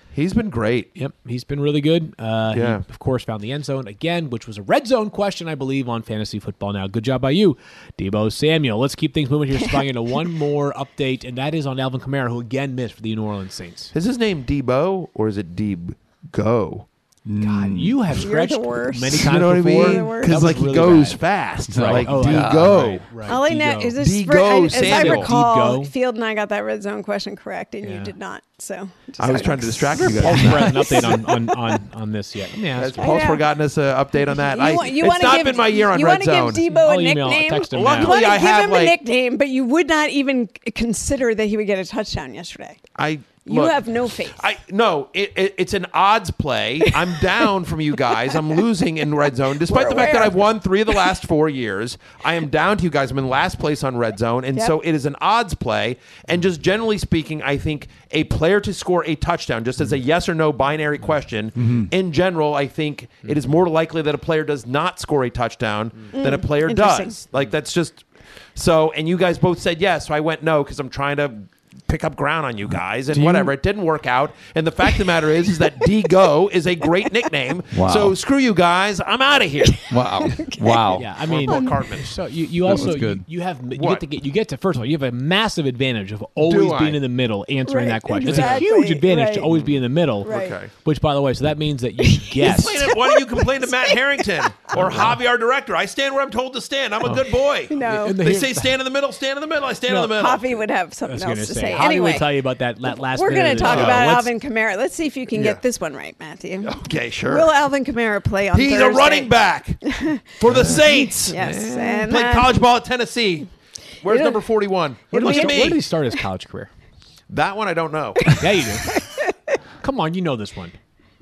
He's been great. Yep, he's been really good. Uh, Yeah. He, of course, found the end zone again, which was a red zone question, I believe, on Fantasy Football Now. Good job by you, Debo Samuel. Let's keep things moving here. Spying into one more update, and that is on Alvin Kamara, who again missed for the New Orleans Saints. Is his name Debo or is it Deeb Go? God, you have You're scratched the worst. many You times know what I before. mean? You're the worst. That Because was like he really goes bad. fast. Right. Like Oh, D yeah. go. Right, right. All I know Debo. is this. Dego for- I- as I Samuel. recall, Dego. Field and I got that red zone question correct, and Yeah. you did not. So just I was so trying to you know. distract you Paul's guys. never had an update on, on, on, on this yet. Let me Has ask. I Paul's know. forgotten us an update on that? You, I, want, you it's wanna not give, been my year on you Red wanna Zone. give Debo I'll a email- nickname. text him you now. Luckily, want to I give have, him like- a nickname, but you would not even consider that he would get a touchdown yesterday. I You look, have no faith. I no, it, it, it's an odds play. I'm down from you guys. I'm losing in red zone, despite We're the fact that aware. I've won three of the last four years. I am down to you guys. I'm in last place on red zone, and Yep. so it is an odds play. And just generally speaking, I think a player to score a touchdown, just as a yes or no binary question, in general, I think it is more likely that a player does not score a touchdown than a player Interesting. does. Like that's just so. And you guys both said yes, so I went no because I'm trying to pick up ground on you guys and you- whatever. It didn't work out. And the fact of the matter is, is that D-Go is a great nickname. Wow. So screw you guys. I'm out of here. Wow. Wow. Yeah, I mean, Paul Cartman. so you, you That also was good. You, you have you What? get to get you get to first of all you have a massive advantage of always Do I? being in the middle answering Right, that question. exactly, It's a huge advantage right. to always be in the middle. Right. Okay. Which, by the way, so that means that you guess. Complain- Why don't you complain to Matt Harrington or Javi, our director? I stand where I'm told to stand. I'm a good boy. No. In the- They say stand in the middle, stand in the middle. I stand No, in the middle. Javi would have I something was else going to to say. say. Javi Anyway, will tell you about that, that last. we're minute going of to the talk show. about Let's- Alvin Kamara. Let's see if you can Yeah. get this one right, Matthew. Okay, sure. Will Alvin Kamara play on He's Thursday? a running back for the Saints. Yes, and Played uh, college ball at Tennessee. Where's It'll- number forty-one? Where did, Look he at start, where did he me. start his college career? That one I don't know. Yeah, you do. Come on, you know this one.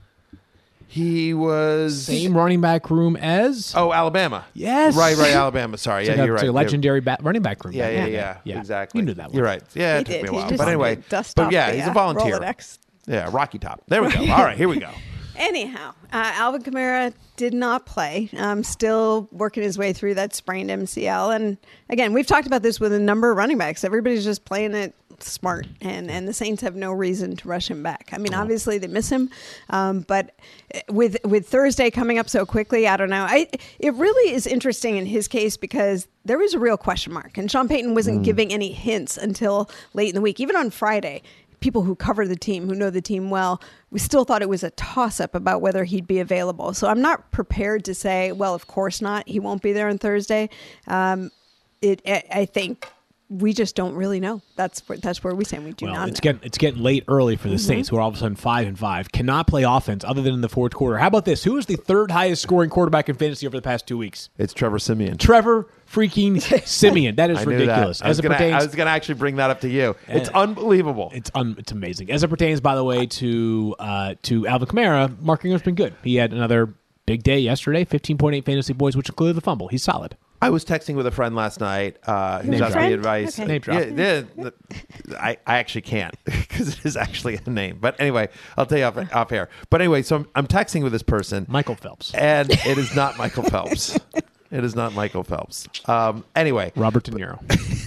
He was Same running back room as. Oh, Alabama. Yes. Right, right, Alabama. Sorry. It's Yeah, like a, you're it's right. a legendary ba- running back room. Yeah, back yeah, then. yeah, yeah. Exactly. You knew that one. You're right. Yeah, he it took did. me a He while. just But anyway, did dust but off yeah, the, he's uh, a volunteer. Rolodex. Yeah, Rocky Top. There we go. All right, here we go. Anyhow, uh, Alvin Kamara did not play. Um, still working his way through that sprained M C L. And again, we've talked about this with a number of running backs. Everybody's just playing it smart, and, and the Saints have no reason to rush him back. I mean, obviously they miss him, um, but with with Thursday coming up so quickly, I don't know. I it really is interesting in his case because there was a real question mark, and Sean Payton wasn't giving any hints until late in the week, even on Friday. People who cover the team, who know the team well, we still thought it was a toss-up about whether he'd be available. So I'm not prepared to say, well, of course not. He won't be there on Thursday. Um, it, I I think we just don't really know. That's where, that's where we stand. We do Well, not it's know. getting it's getting late early for the Mm-hmm. Saints, who are all of a sudden five and five, cannot play offense other than in the fourth quarter. How about this? Who is the third highest scoring quarterback in fantasy over the past two weeks? It's Trevor Simeon. Trevor freaking Simeon. That is I knew ridiculous. that. I was As it gonna, pertains, I was going to actually bring that up to you. It's Uh, unbelievable. It's un, it's amazing. As it pertains, by the way, to uh, to Alvin Kamara, Mark Ingram's been good. He had another big day yesterday, fifteen point eight fantasy points, which included the fumble. He's solid. I was texting with a friend last night uh, who's Name asking drop. me advice. Okay. Name drop. Yeah, yeah, I, I actually can't because it is actually a name. But anyway, I'll tell you off, off air. But anyway, so I'm, I'm texting with this person. Michael Phelps. And it is not Michael Phelps. It is not Michael Phelps. Um, anyway, Robert De Niro.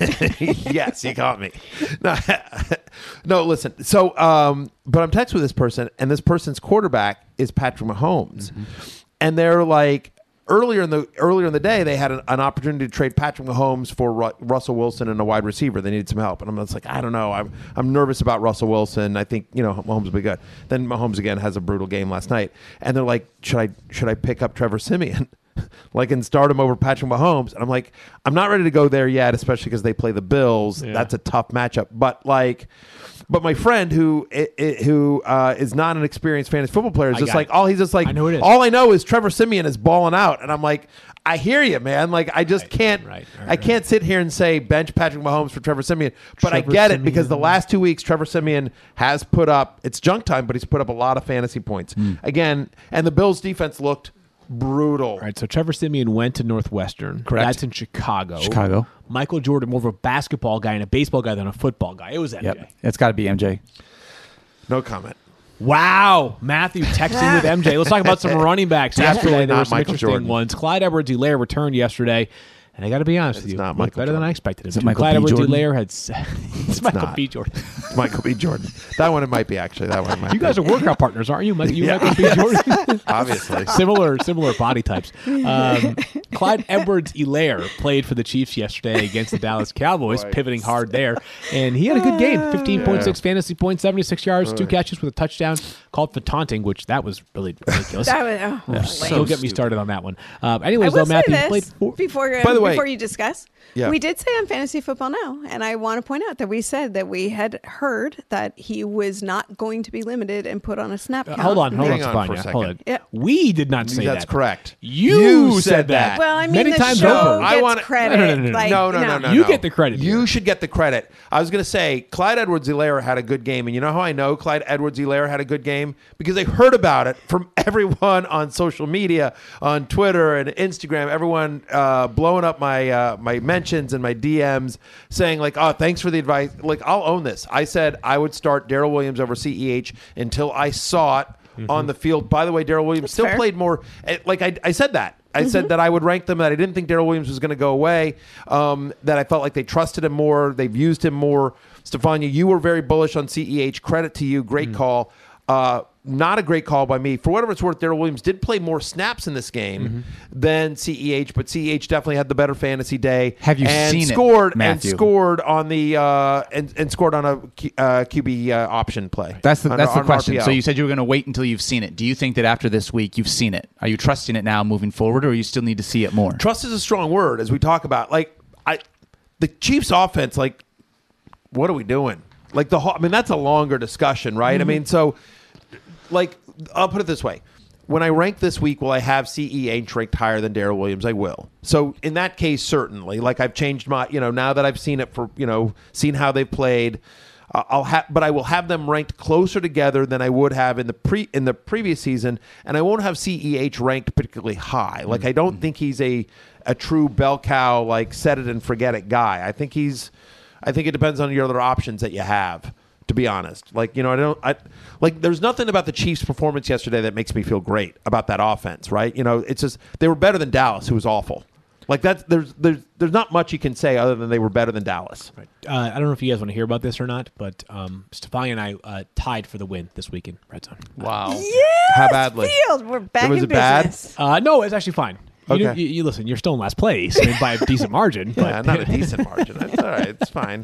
yes, you caught me. No, no, listen. So, um, but I'm texting with this person, and this person's quarterback is Patrick Mahomes, and they're like earlier in the earlier in the day they had an, an opportunity to trade Patrick Mahomes for Ru- Russell Wilson and a wide receiver. They needed some help, and I'm just like, I don't know. I'm I'm nervous about Russell Wilson. I think you know Mahomes will be good. Then Mahomes again has a brutal game last night, and they're like, should I should I pick up Trevor Simeon? Like and start him over Patrick Mahomes, and I'm like, I'm not ready to go there yet, especially because they play the Bills. Yeah. That's a tough matchup. But like, but my friend who i- i- who uh, is not an experienced fantasy football player is I just got like, it. all he's just like, I know it is. all I know is Trevor Simeon is balling out, and I'm like, I hear you, man. Like I just Right, can't, right, right, I can't sit here and say bench Patrick Mahomes for Trevor Simeon. But I Trevor get it because the Siemian. last two weeks Trevor Simeon has put up. It's junk time, but he's put up a lot of fantasy points Hmm. again, and the Bills defense looked brutal. All right, so Trevor Simeon went to Northwestern. Correct. That's in Chicago. Chicago. Michael Jordan, more of a basketball guy and a baseball guy than a football guy. It was M J. Yep. It's got to be M J. No comment. Wow, Matthew texting with M J. Let's talk about some running backs. Definitely Yesterday, there not were some Michael interesting Jordan. ones. Clyde Edwards-Helaire returned yesterday, And I got to be honest It's with you, not it Michael better Jordan. than I expected. Is it Dude, Michael Clyde B. Edwards Jordan? Helaire had. s- it's Michael not. B. Jordan. It's Michael B. Jordan. That one it might be actually. That one it might You be. guys are workout partners, aren't you? Mike- You Yeah. Michael B. Jordan. obviously. similar, similar body types. Um, Clyde Edwards-Helaire played for the Chiefs yesterday against the Dallas Cowboys, Boy. pivoting hard there, and he had a good game. fifteen point six fantasy points, seventy-six yards, two catches with a touchdown. Called for taunting, which that was really ridiculous. That was oh, Yeah, lame. Don't get me started on that one. Um, I anyways, will though, say Matthew this played four. before, By the way- before you discuss. Yeah. We did say on Fantasy Football Now, and I want to point out that we said that we had heard that he was not going to be limited and put on a snap Uh, count. hold on, hold Hang on, on for a Stefania. second. Hold on. Yeah. We did not say That's that. correct. You, You said, said that. that. Well, I mean, many the times show over. I gets wanna- credit. No, no, no, no, no. Like, No, no, no, no. You no. get the credit You here. should get the credit. I was going to say Clyde Edwards-Helaire had a good game, and you know how I know Clyde Edwards-Helaire had a good game? Because I heard about it from everyone on social media, on Twitter and Instagram. Everyone uh, blowing up my uh, my mentions and my D Ms, saying like, "Oh, thanks for the advice." Like, I'll own this. I said I would start Darrell Williams over C E H until I saw it on the field. By the way, Darrell Williams That's still fair. played more. eh, Like I, I said that. I said that I would rank them, that I didn't think Darrell Williams was going to go away, um, that I felt like they trusted him more, they've used him more. Stefania, you were very bullish on C E H. Credit to you. Great call. Uh, not a great call by me. For whatever it's worth, Darrell Williams did play more snaps in this game Mm-hmm. than C E H, but C E H definitely had the better fantasy day. Have you and seen it, scored, Matthew? And scored on the uh, and, and scored on a Q- uh, Q B uh, option play. That's the On- that's the on question. R P O. So you said you were going to wait until you've seen it. Do you think that after this week you've seen it? Are you trusting it now moving forward, or you still need to see it more? Trust is a strong word, as we talk about. Like I, the Chiefs' offense. Like, what are we doing? Like the whole. I mean, that's a longer discussion, right? I mean, so, like, I'll put it this way: when I rank this week, will I have C E H ranked higher than Darrell Williams? I will. So in that case, certainly. Like I've changed my. You know, now that I've seen it for you know, seen how they've played. Uh, I'll have, but I will have them ranked closer together than I would have in the pre in the previous season, and I won't have C E H ranked particularly high. Like I don't think he's a a true bell cow, like set it and forget it guy. I think he's, I think it depends on your other options that you have. To be honest, like you know, I don't, I like. There's nothing about the Chiefs' performance yesterday that makes me feel great about that offense, right? You know, it's just they were better than Dallas, who was awful. Like that's there's there's there's not much you can say other than they were better than Dallas. Right. Uh, I don't know if you guys want to hear about this or not, but um, Stefania and I uh, tied for the win this week in Red Zone. Wow. Yes, How badly? Field. We're back Was in it bad? business. Uh, no, it's actually fine. You, Okay. know- you, you listen. You're still in last place I mean, by a decent margin. But Yeah, not a decent margin. That's all right. It's fine.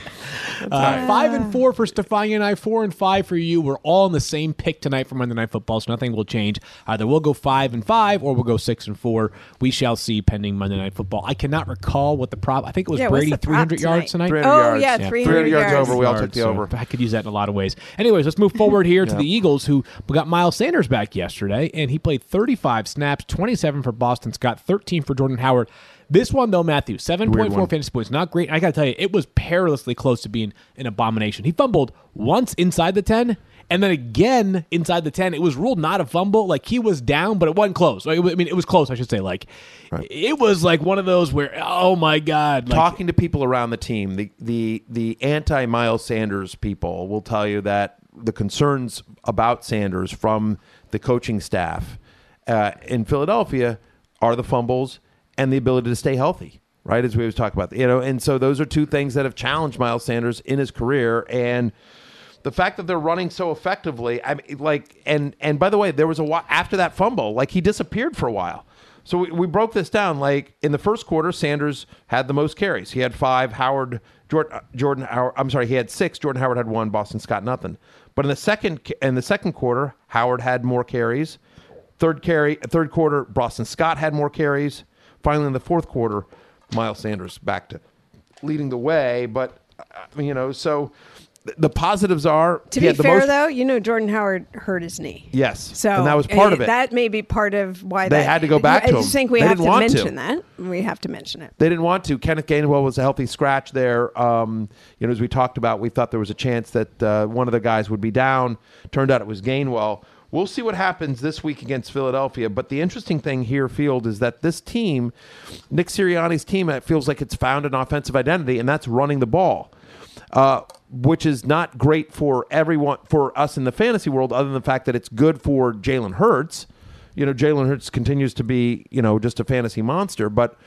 Uh, five and four for Stefania and I, four and five for you. We're all in the same pick tonight for Monday Night Football, so nothing will change. Either we'll go five and five, or we'll go six and four. We shall see pending Monday Night Football. I cannot recall what the prop. I think it was Yeah, what's Brady the prop three hundred yards tonight. three hundred Oh, yards. yeah, Yeah, three hundred, yards yards over. We all took the So over. I could use that in a lot of ways. Anyways, let's move forward here to the Eagles, who we got Miles Sanders back yesterday, and he played thirty-five snaps, twenty-seven for Boston Scott, thirteen for Jordan Howard. This one, though, Matthew, seven point four one. fantasy points. Not great. I got to tell you, it was perilously close to being an abomination. He fumbled once inside the ten, and then again inside the ten. It was ruled not a fumble. Like, he was down, but it wasn't close. Like, it was- I mean, it was close, I should say. Like, it was like one of those where, oh, my God. Like, Talking to people around the team, the the the anti Miles Sanders people will tell you that the concerns about Sanders from the coaching staff uh, in Philadelphia are the fumbles and the ability to stay healthy, right? As we always talk about, you know, and so those are two things that have challenged Miles Sanders in his career. And the fact that they're running so effectively, I mean, like, and and by the way, there was a while after that fumble, like he disappeared for a while. So we, we broke this down. Like in the first quarter, Sanders had the most carries. He had five. Howard, Jordan, Jordan Howard. I'm sorry, he had six. Jordan Howard had one. Boston Scott nothing. But in the second in the second quarter, Howard had more carries. Third carry, third quarter, Boston Scott had more carries. Finally, in the fourth quarter, Miles Sanders back to leading the way. But uh, you know, so th- the positives are To he be had the fair, most- though, you know Jordan Howard hurt his knee. Yes, So and that was part uh, of it. That may be part of why They that, had to go back I to just him. think we They have didn't to want to. mention that. We have to mention it. They didn't want to. Kenneth Gainwell was a healthy scratch there. Um, you know, as we talked about, we thought there was a chance that uh, one of the guys would be down. Turned out it was Gainwell. We'll see what happens this week against Philadelphia. But the interesting thing here, Field, is that this team, Nick Sirianni's team, it feels like it's found an offensive identity, and that's running the ball, uh, which is not great for everyone, for us in the fantasy world, other than the fact that it's good for Jalen Hurts. You know, Jalen Hurts continues to be, you know, just a fantasy monster, but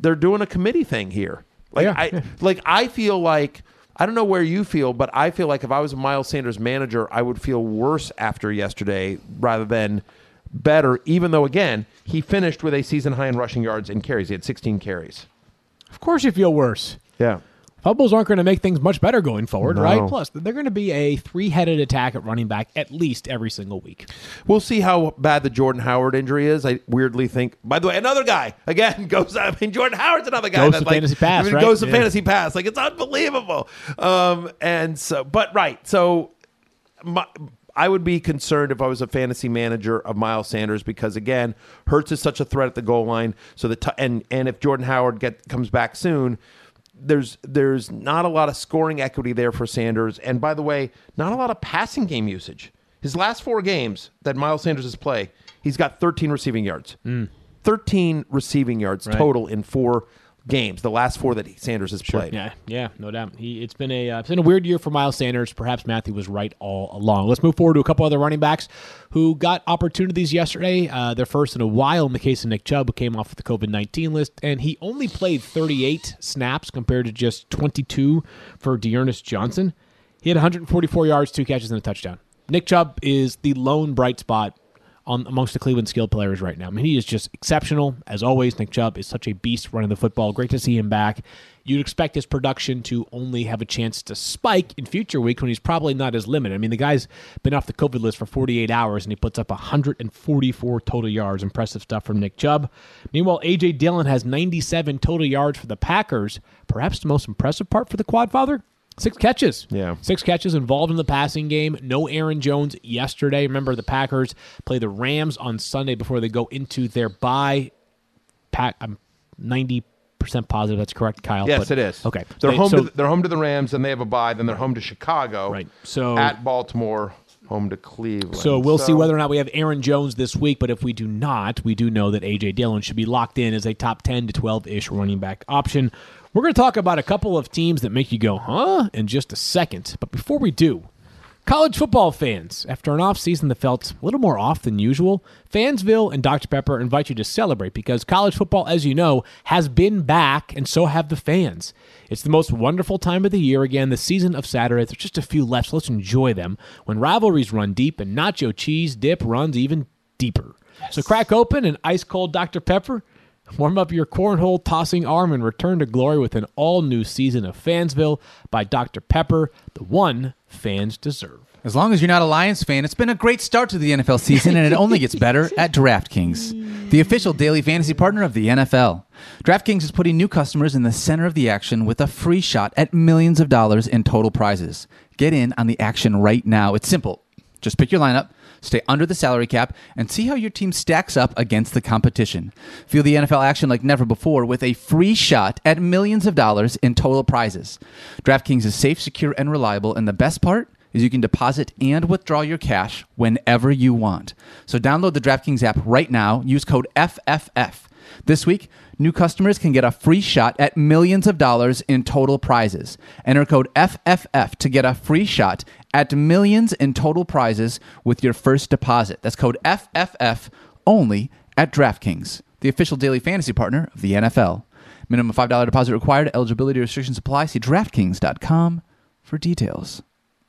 they're doing a committee thing here. Like Yeah, I yeah. like I feel like I don't know where you feel, but I feel like if I was a Miles Sanders manager, I would feel worse after yesterday rather than better, even though, again, he finished with a season high in rushing yards and carries. He had sixteen carries. Of course you feel worse. Yeah. Fumbles aren't going to make things much better going forward, No. right? Plus, they're going to be a three-headed attack at running back at least every single week. We'll see how bad the Jordan Howard injury is. I weirdly think, by the way, another guy, again, goes, I mean, Jordan Howard's another guy. Goes that's to like, fantasy pass, I mean, right? Goes to Yeah. fantasy pass. Like, it's unbelievable. Um, and so, but right. So, my, I would be concerned if I was a fantasy manager of Miles Sanders because, again, Hurts is such a threat at the goal line. So the t- and and if Jordan Howard get comes back soon, there's there's not a lot of scoring equity there for Sanders. And by the way, not a lot of passing game usage. His last four games that Miles Sanders has played, he's got thirteen receiving yards. thirteen receiving yards Right. total in four games. The last four that he, Sanders has played. Yeah, yeah, no doubt. He, it's been a uh, it's been a weird year for Miles Sanders. Perhaps Matthew was right all along. Let's move forward to a couple other running backs who got opportunities yesterday. Uh, their first in a while in the case of Nick Chubb, who came off the COVID nineteen list, and he only played thirty-eight snaps compared to just twenty-two for Dearness Johnson. He had one hundred forty-four yards, two catches, and a touchdown. Nick Chubb is the lone bright spot on amongst the Cleveland skilled players right now. I mean, he is just exceptional. As always, Nick Chubb is such a beast running the football. Great to see him back. You'd expect his production to only have a chance to spike in future weeks when he's probably not as limited. I mean, the guy's been off the COVID list for forty-eight hours, and he puts up one hundred forty-four total yards. Impressive stuff from Nick Chubb. Meanwhile, A J. Dillon has ninety-seven total yards for the Packers. Perhaps the most impressive part for the Quadfather? Six catches. Yeah. Six catches involved in the passing game. No Aaron Jones yesterday. Remember, the Packers play the Rams on Sunday before they go into their bye. Pack, I'm ninety percent positive that's correct, Kyle. Yes, but- it is. Okay. They're They- home so- to the, they're home to the Rams, and they have a bye. Then they're home to Chicago. Right. So at Baltimore, home to Cleveland. So we'll see whether or not we have Aaron Jones this week, but if we do not, we do know that A J. Dillon should be locked in as a top ten to twelve-ish running back option. We're going to talk about a couple of teams that make you go, huh, in just a second. But before we do, college football fans, after an offseason that felt a little more off than usual, Fansville and Doctor Pepper invite you to celebrate because college football, as you know, has been back, and so have the fans. It's the most wonderful time of the year. Again, the season of Saturdays. There's just a few left, so let's enjoy them. When rivalries run deep and nacho cheese dip runs even deeper. So crack open an ice-cold Doctor Pepper, warm up your cornhole tossing arm, and return to glory with an all-new season of Fansville by Doctor Pepper, the one fans deserve. As long as you're not a Lions fan, it's been a great start to the N F L season, and it only gets better at DraftKings, the official daily fantasy partner of the N F L. DraftKings is putting new customers in the center of the action with a free shot at millions of dollars in total prizes. Get in on the action right now. It's simple. Just pick your lineup, stay under the salary cap, and see how your team stacks up against the competition. Feel the N F L action like never before with a free shot at millions of dollars in total prizes. DraftKings is safe, secure, and reliable, and the best part is you can deposit and withdraw your cash whenever you want. So download the DraftKings app right now. Use code F F F. This week, new customers can get a free shot at millions of dollars in total prizes. Enter code F F F to get a free shot at millions in total prizes with your first deposit. That's code F F F only at DraftKings, the official daily fantasy partner of the N F L. Minimum five dollars deposit required. Eligibility restrictions apply. See DraftKings dot com for details.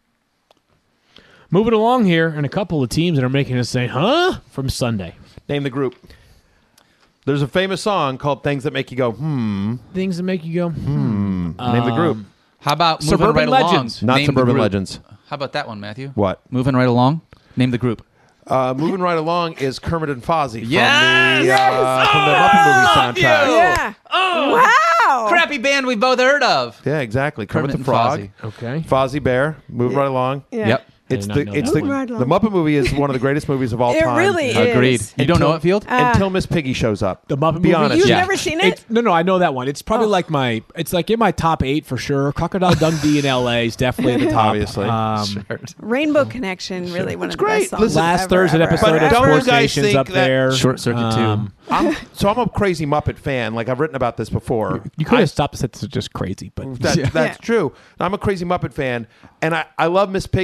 Moving along here, and a couple of teams that are making us say, huh, from Sunday. Name the group. There's a famous song called Things That Make You Go, hmm. Things that make you go, hmm. Name the group. How about moving Suburban right Legends. along? Not Name the Suburban group. Legends. How about that one, Matthew? What? Moving right along. Name the group. Uh, moving right along is Kermit and Fozzie Yes! from the, uh, from the Muppet movie soundtrack. Yeah. Wow. Crappy band we've both heard of. Yeah, exactly. Kermit, Kermit the and Frog. Fozzie. Okay. Fozzie Bear. Moving right along. Yeah. Yep. It's I the did not know it's that the, one. the Muppet movie is one of the greatest movies of all It time. really is. Agreed. You don't Until- know it, Field? Until Miss Piggy shows up. The Muppet Be movie? honest. You've Yeah. never seen it? It's, no, no, I know that one. It's probably Oh. like my, it's like in my top eight for sure. Crocodile Dundee in L A is definitely at the top. Obviously. Um, Rainbow Connection, really one of the great. best songs Listen, Last ever, Thursday ever, episode ever, of But don't ever. you Sports guys Station's think up that- there. Short Circuit Um, I'm, so I'm a crazy Muppet fan. Like I've written about this before. You could I- have stopped this at just crazy, but That, Yeah. That's Yeah. true. I'm a crazy Muppet fan, and I, I love Miss Piggy,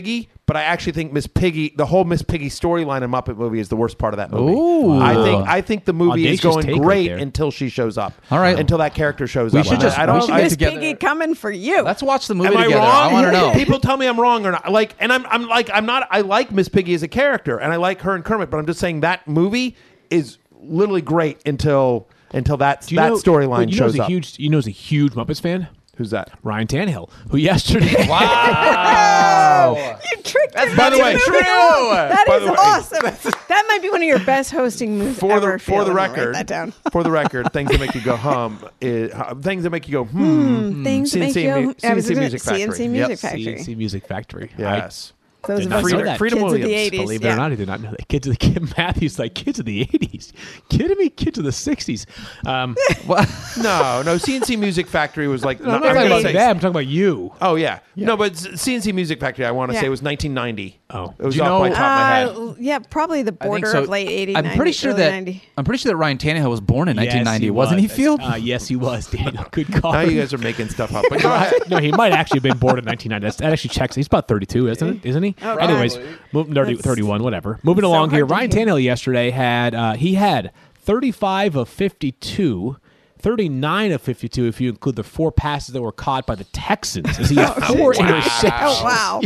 but I actually think Miss Piggy, the whole Miss Piggy storyline in Muppet movie is the worst part of that movie. Ooh. I think I think the movie Audacious is going take right great there. until she shows up. All right. Until that character shows We up. should I- just- I we don't. should I, get Miss together. Piggy coming for you. Let's watch the movie Am I together. wrong? I want to know. People tell me I'm wrong or not. Like, and I'm, I'm like, I'm not. I like Miss Piggy as a character, and I like her and Kermit. But I'm just saying that movie is literally great until until that Do you that know- storyline you know shows who's a up. huge, you know, who's a huge Muppets fan? Who's that? Ryan Tannehill, who yesterday. Wow. You tricked That's me by the into way- moving true. on. That By is the way- awesome. That might be one of your best hosting moves For ever. the for the Phil. I'm gonna write record, that down. for the record, things that make you go hum, is, uh, things that make you go hmm. Things that make C N C you. mu- I was C N C gonna- Music Factory. C N C Yep. Music C N Factory. C Music Factory. Yes. Those Did of not us know who are that. Freedom kids of the Williams, eighties. Believe it yeah. or not, I did not know that. Kids of the Kim Matthews, like kids of the eighties. Kidding me? Kids of the sixties. Um, No, no. C N C Music Factory was like. I'm not I'm talking gonna about say- that. I'm talking about you. Oh yeah. No, but C N C Music Factory, I want to Yeah. say was nineteen ninety. Oh. It was Do you off my know- top of my head. Uh, yeah, probably the I think border so. of late eighties. I'm pretty sure early that ninety. I'm pretty sure that Ryan Tannehill was born in nineteen ninety, Yes, wasn't he, was. Field? Uh, yes, he was, Daniel. Good call. Now you guys are making stuff up. But go ahead. No, he might actually have been born in nineteen ninety. That's, that actually checks. He's about thirty-two, isn't it? Isn't he? Oh, Anyways, probably. move, thirty, That's- thirty-one, whatever. Moving so along here, hard to Ryan hear. Tannehill yesterday had uh, he had thirty-five of fifty-two. thirty-nine of fifty-two if you include the four passes that were caught by the Texans. As he had four interceptions. Oh wow!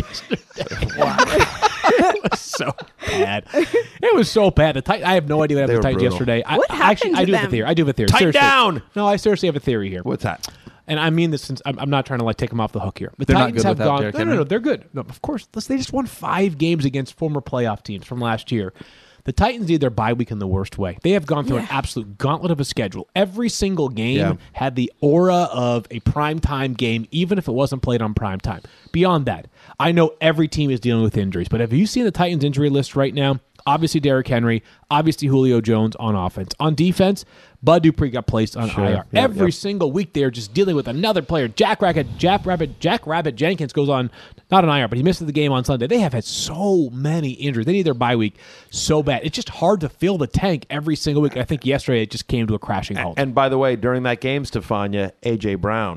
It was so bad. It was so bad. The Tit- I have no idea what They happened to were the Titans brutal. yesterday. I, What I happened actually, I to do have a them? theory. I do have a theory. Tighten Seriously. down! No, I seriously have a theory here. What's that? And I mean this since I'm, I'm not trying to like take them off the hook here. The They're not Titans good have without gone. Derrick No, no, no, Henry? they're good. No, of course. Listen, they just won five games against former playoff teams from last year. The Titans need their bye week in the worst way. They have gone through an absolute gauntlet of a schedule. Every single game Yeah. had the aura of a primetime game, even if it wasn't played on primetime. Beyond that, I know every team is dealing with injuries, but have you seen the Titans injury list right now? Obviously, Derrick Henry. Obviously, Julio Jones on offense. On defense, Bud Dupree got placed on Sure. I R. Yep, Every yep. single week, they're just dealing with another player. Jack Rabbit, Jack Rabbit, Jack Rabbit Jenkins goes on, not an I R, but he misses the game on Sunday. They have had so many injuries. They need their bye week so bad. It's just hard to fill the tank every single week. I think yesterday it just came to a crashing halt. And by the way, during that game, Stefania, A J Brown.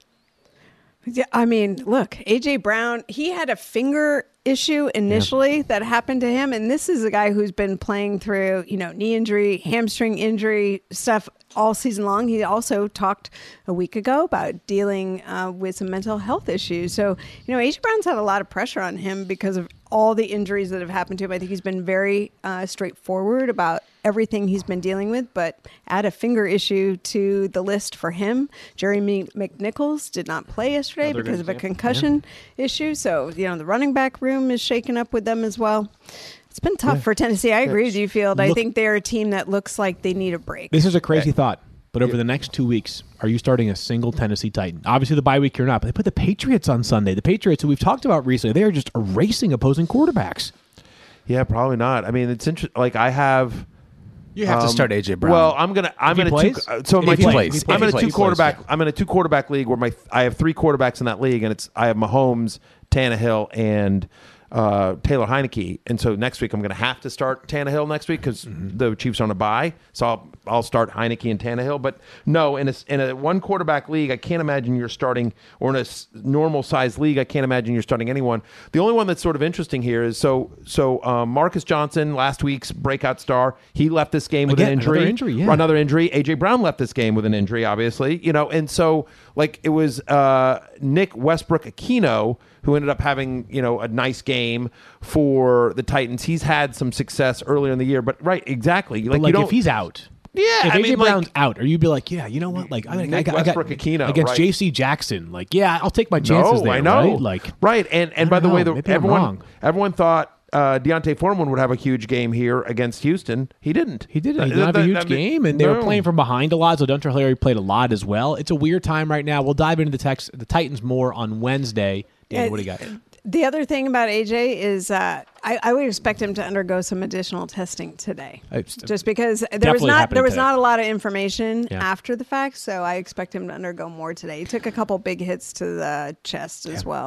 Yeah, I mean, look, A J Brown, he had a finger issue initially that happened to him. And this is a guy who's been playing through, you know, knee injury, hamstring injury stuff all season long. He also talked a week ago about dealing uh, with some mental health issues. So, you know, A J Brown's had a lot of pressure on him because of all the injuries that have happened to him. I think he's been very uh, straightforward about everything he's been dealing with, but add a finger issue to the list for him. Jeremy McNichols did not play yesterday Another because good of a example. concussion issue. So, you know, the running back room is shaken up with them as well. It's been tough for Tennessee. I agree with you, Field. I Look- think they're a team that looks like they need a break. This is a crazy thought, but over the next two weeks, are you starting a single Tennessee Titan? Obviously, the bye week you're not, but they put the Patriots on Sunday. The Patriots, who we've talked about recently, they are just erasing opposing quarterbacks. Yeah, probably not. I mean, it's interesting. Like I have. You have to um, start A J Brown. Well, I'm gonna. I'm he in a plays? two. uh, So If my he two, plays. I'm If in he a two plays, quarterback. yeah. I'm in a two quarterback league where my I have three quarterbacks in that league, and it's I have Mahomes, Tannehill, and uh, Taylor Heineke. And so next week I'm going to have to start Tannehill next week because the Chiefs are on a bye. So I'll I'll start Heineke and Tannehill. But no, in a in a one quarterback league, I can't imagine you're starting, or in a s- normal size league, I can't imagine you're starting anyone. The only one that's sort of interesting here is so so um, Marcus Johnson, last week's breakout star, he left this game with Again, an injury. another injury, yeah. Another injury. A J Brown left this game with an injury, obviously, you know, and so like it was uh, Nick Westbrook Aquino who ended up having, you know, a nice game for the Titans. He's had some success earlier in the year, but right, exactly. Like, But like you don't, if he's out, yeah, if I A J mean, like- Brown's out, or you'd be like, yeah, you know what? Like I, I, Nick I, I got Westbrook Aquino, against right. J C Jackson. Like, yeah, I'll take my chances no, there. I know, right? Like, right, and and I by the don't way, know. the, Maybe I'm everyone wrong. everyone thought uh, Deontay Foreman would have a huge game here against Houston. He didn't. He didn't. Uh, He didn't have a that- huge that- game, and they were no. playing from behind a lot. So Dontre Hillary played a lot as well. It's a weird time right now. We'll dive into the text, the Titans more on Wednesday. Dan, Uh, what do you got? The other thing about A J is uh, I, I would expect him to undergo some additional testing today, It's just because there was definitely not happening there was today. not a lot of information Yeah. after the fact. So I expect him to undergo more today. He took a couple big hits to the chest as well,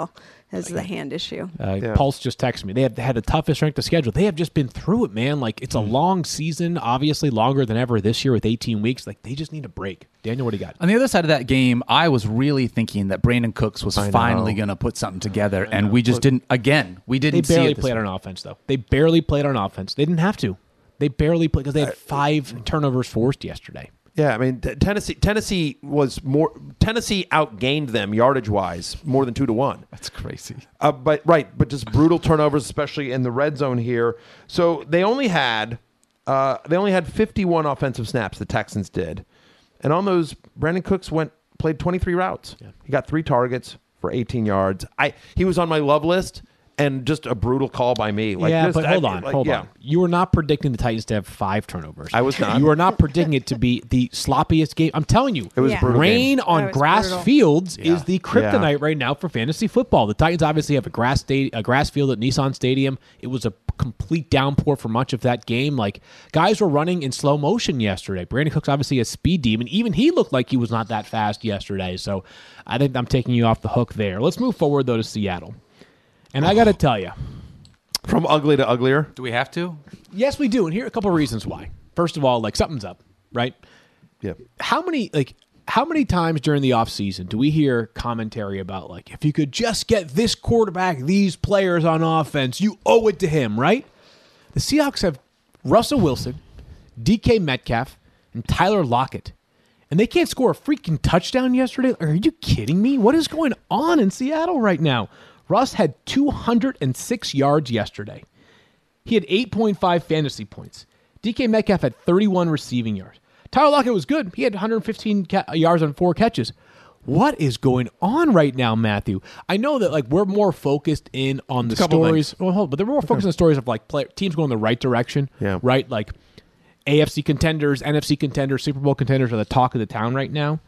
has the hand issue. Uh, Yeah. Pulse just texted me. They have had the toughest strength of schedule. They have just been through it, man. Like, it's a long season, obviously longer than ever this year with eighteen weeks. Like, they just need a break. Daniel, what do you got? On the other side of that game, I was really thinking that Brandon Cooks was I know. finally going to put something together, and we just didn't. Again, we They didn't see barely it this played way. on offense, though. They barely played on offense. They didn't have to. They barely played because they had five turnovers forced yesterday. Yeah, I mean t- Tennessee. Tennessee was more. Tennessee outgained them yardage wise, more than two to one. That's crazy. Uh, but right, but just brutal turnovers, especially in the red zone here. So they only had uh, they only had fifty-one offensive snaps. The Texans did, and on those, Brandon Cooks went played twenty-three routes. Yeah. He got three targets for eighteen yards. I he was on my love list. And just a brutal call by me. Like, yeah, just, but hold I- on, like, hold yeah. on. You were not predicting the Titans to have five turnovers. I was not. You were not predicting it to be the sloppiest game. I'm telling you. It was Yeah. a brutal Rain game. on That was grass brutal. fields Yeah. is the kryptonite Yeah. right now for fantasy football. The Titans obviously have a grass sta- a grass field at Nissan Stadium. It was a complete downpour for much of that game. Like, guys were running in slow motion yesterday. Brandon Cooks obviously a speed demon. Even he looked like he was not that fast yesterday. So I think I'm taking you off the hook there. Let's move forward though to Seattle. And I got to tell you, From ugly to uglier. Do we have to? yes, we do. And here are a couple of reasons why. First of all, like, something's up, right? Yeah. How many like how many times during the offseason do we hear commentary about, like, if you could just get this quarterback, these players on offense, you owe it to him, right? The Seahawks have Russell Wilson, D K Metcalf, and Tyler Lockett. And they can't score a freaking touchdown yesterday? Are you kidding me? What is going on in Seattle right now? Russ had two hundred six yards yesterday. He had eight point five fantasy points. D K Metcalf had thirty-one receiving yards. Tyler Lockett was good. He had one hundred fifteen ca- yards on four catches. What is going on right now, Matthew? I know that, like, we're more focused in on the a couple stories. Well, hold, but they're more focused on the stories of, like, play, teams going the right direction. Yeah. Right? Like, A F C contenders, N F C contenders, Super Bowl contenders are the talk of the town right now.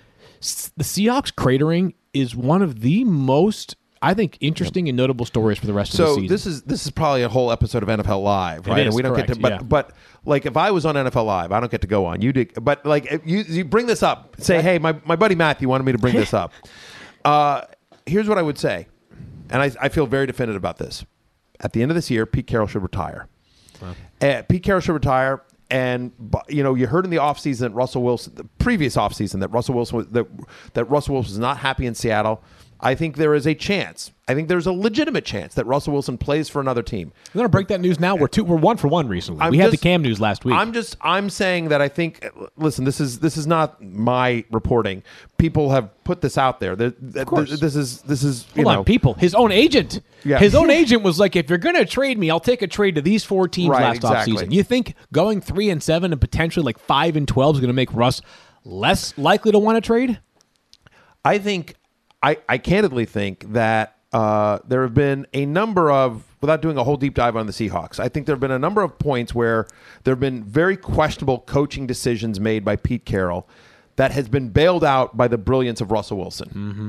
S- The Seahawks cratering is one of the most, I think, interesting and notable stories for the rest of the So season. this is this is probably a whole episode of N F L Live, right? is, and we don't correct, get to, but yeah. but like if I was on N F L Live, I don't get to go on. You did, but like if you you bring this up, say, hey, my my buddy Matthew wanted me to bring this up. Uh, here's what I would say, and I I feel very definitive about this. At the end of this year, Pete Carroll should retire. Uh, Pete Carroll should retire. And bu- you know, you heard in the offseason that Russell Wilson, the previous offseason, that Russell Wilson was, that that Russell Wilson was not happy in Seattle. I think there is a chance. I think there's a legitimate chance that Russell Wilson plays for another team. We're going to break that news now. We're two. We're one for one recently. I'm we had the just- Cam news last week. I'm just I'm saying that I think. Listen, this is this is not my reporting. People have put this out there. Th- th- Of course. This is this is you Hold know on, people. His own agent. Yeah. His own agent was like, if you're going to trade me, I'll take a trade to these four teams Right, last exactly. offseason. You think going three and seven and potentially like five and twelve is going to make Russ less likely to want to trade? I think I, I candidly think that uh, there have been a number of, without doing a whole deep dive on the Seahawks, I think there have been a number of points where there have been very questionable coaching decisions made by Pete Carroll that has been bailed out by the brilliance of Russell Wilson. Mm-hmm.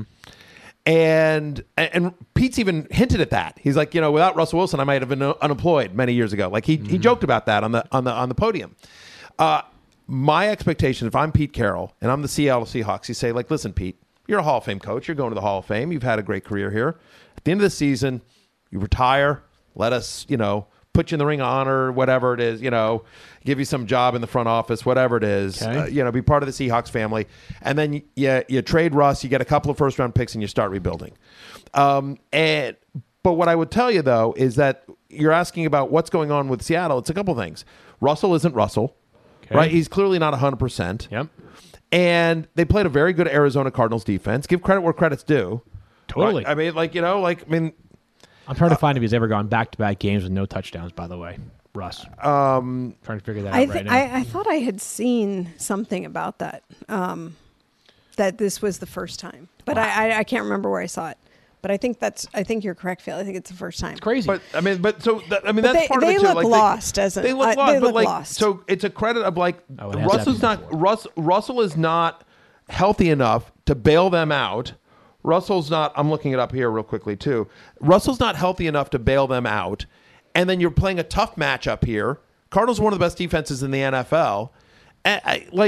And and Pete's even hinted at that. He's like, you know, without Russell Wilson, I might have been unemployed many years ago. Like he mm-hmm. he joked about that on the on the on the podium. Uh, my expectation, if I'm Pete Carroll and I'm the Seattle Seahawks, you say, like, listen, Pete, you're a Hall of Fame coach. You're going to the Hall of Fame. You've had a great career here. At the end of the season, you retire. Let us, you know, put you in the ring of honor, whatever it is, you know, give you some job in the front office, whatever it is, Okay. uh, you know, be part of the Seahawks family. And then you, you, you trade Russ, you get a couple of first round picks and you start rebuilding. Um, and, but what I would tell you though, is that you're asking about what's going on with Seattle. It's a couple things. Russell isn't Russell, Okay. right? He's clearly not a hundred percent. Yep. And they played a very good Arizona Cardinals defense. Give credit where credit's due. Totally. Right? I mean, like, you know, like, I mean, I'm trying to find if he's ever gone back-to-back games with no touchdowns, by the way. Russ. Um, trying to figure that out I, right th- now. I I thought I had seen something about that. Um, that this was the first time, but I, I I can't remember where I saw it. But I think that's I think you're correct, Phil. I think it's the first time. it's crazy. But I mean, but so that, I mean But that's they- part they of it too. look Like, lost as a- they look uh, lost, they but look like lost. so it's a credit of like Oh, it has Russell's happened not before. Russ, Russell is not healthy enough to bail them out. Russell's not. I'm looking it up here real quickly too. Russell's not healthy enough to bail them out, and then you're playing a tough matchup here. Cardinals are one of the best defenses in the N F L. And I, like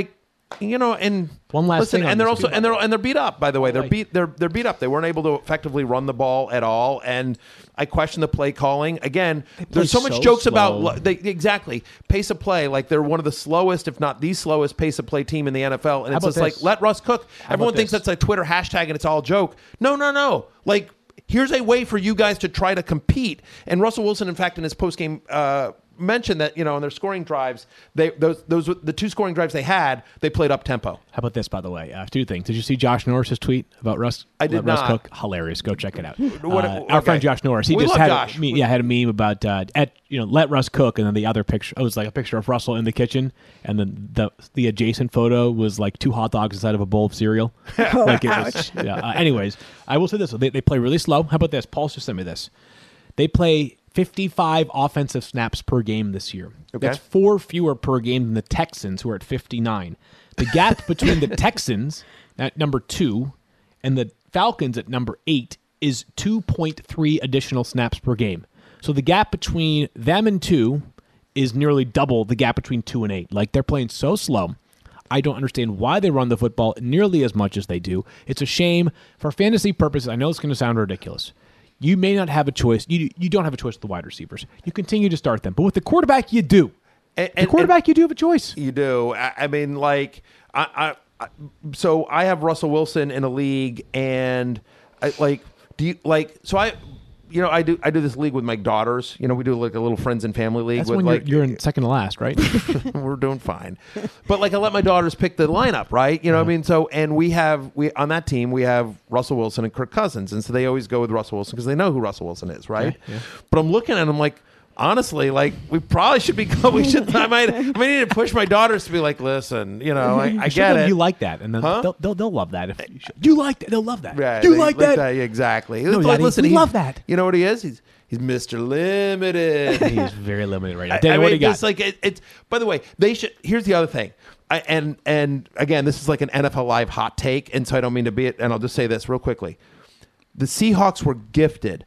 you know, and One last listen, thing on and they're this, also too, and by they're the way. and they're beat up. By the way, they're Like- beat. They're they're beat up. They weren't able to effectively run the ball at all. And I question the play calling again. There's so much so jokes slow. about they, exactly pace of play. Like they're one of the slowest, if not the slowest, pace of play team in the N F L. And How it's about just like this? let Russ cook. How Everyone about thinks this? that's a Twitter hashtag and it's all a joke. No, no, no. Like here's a way for you guys to try to compete. And Russell Wilson, in fact, in his post game. Uh, mentioned that, you know, in their scoring drives, they those those the two scoring drives they had, they played up tempo. How about this, by the way? Uh, two things. Did you see Josh Norris's tweet about Russ? I did let Russ not. cook? Hilarious. Go check it out. What- Uh, Our okay. friend Josh Norris. He We just love had Josh. A, me, yeah, had a meme about uh, at you know let Russ cook, and then the other picture. It was like a picture of Russell in the kitchen, and then the the adjacent photo was like two hot dogs inside of a bowl of cereal. like it was, yeah. Uh, anyways, I will say this: they, they play really slow. How about this? Paul just sent me this. They play fifty-five offensive snaps per game this year. Okay. That's four fewer per game than the Texans, who are at fifty-nine. The gap between the Texans at number two and the Falcons at number eight is two point three additional snaps per game. So the gap between them and two is nearly double the gap between two and eight. Like, they're playing so slow. I don't understand why they run the football nearly as much as they do. It's a shame. For fantasy purposes, I know it's going to sound ridiculous. You may not have a choice. You you don't have a choice with the wide receivers. You continue to start them. But with the quarterback, you do. And, The quarterback, you do have a choice. You do. I, I mean, like, I, I, I, so I have Russell Wilson in a league, and I, like, do you like? So I, you know, I do. I do this league with my daughters. You know, we do like a little friends and family league. That's with when like you're, you're in second to last, right? we're doing fine. But like I let my daughters pick the lineup, right? You know what I mean? So and we have we on that team we have Russell Wilson and Kirk Cousins, and so they always go with Russell Wilson because they know who Russell Wilson is, right? Yeah, yeah. But I'm looking at them like, honestly, like we probably should be we should I might I might need to push my daughters to be like, listen, you know, I, I Show get them it. You like that, and then Huh? they'll, they'll they'll love that. If you, should. You like that, they'll love that. Right, you they- like that. yeah, exactly. No, It's Daddy, listen, we he's- love that. You know what he is? He's he's Mister Limited. He is very limited right now. I- Daniel, I what do mean, you got? it's like it, it's. By the way, they should. Here's the other thing, I, and and again, this is like an N F L Live hot take, and so I don't mean to be it. And I'll just say this real quickly: the Seahawks were gifted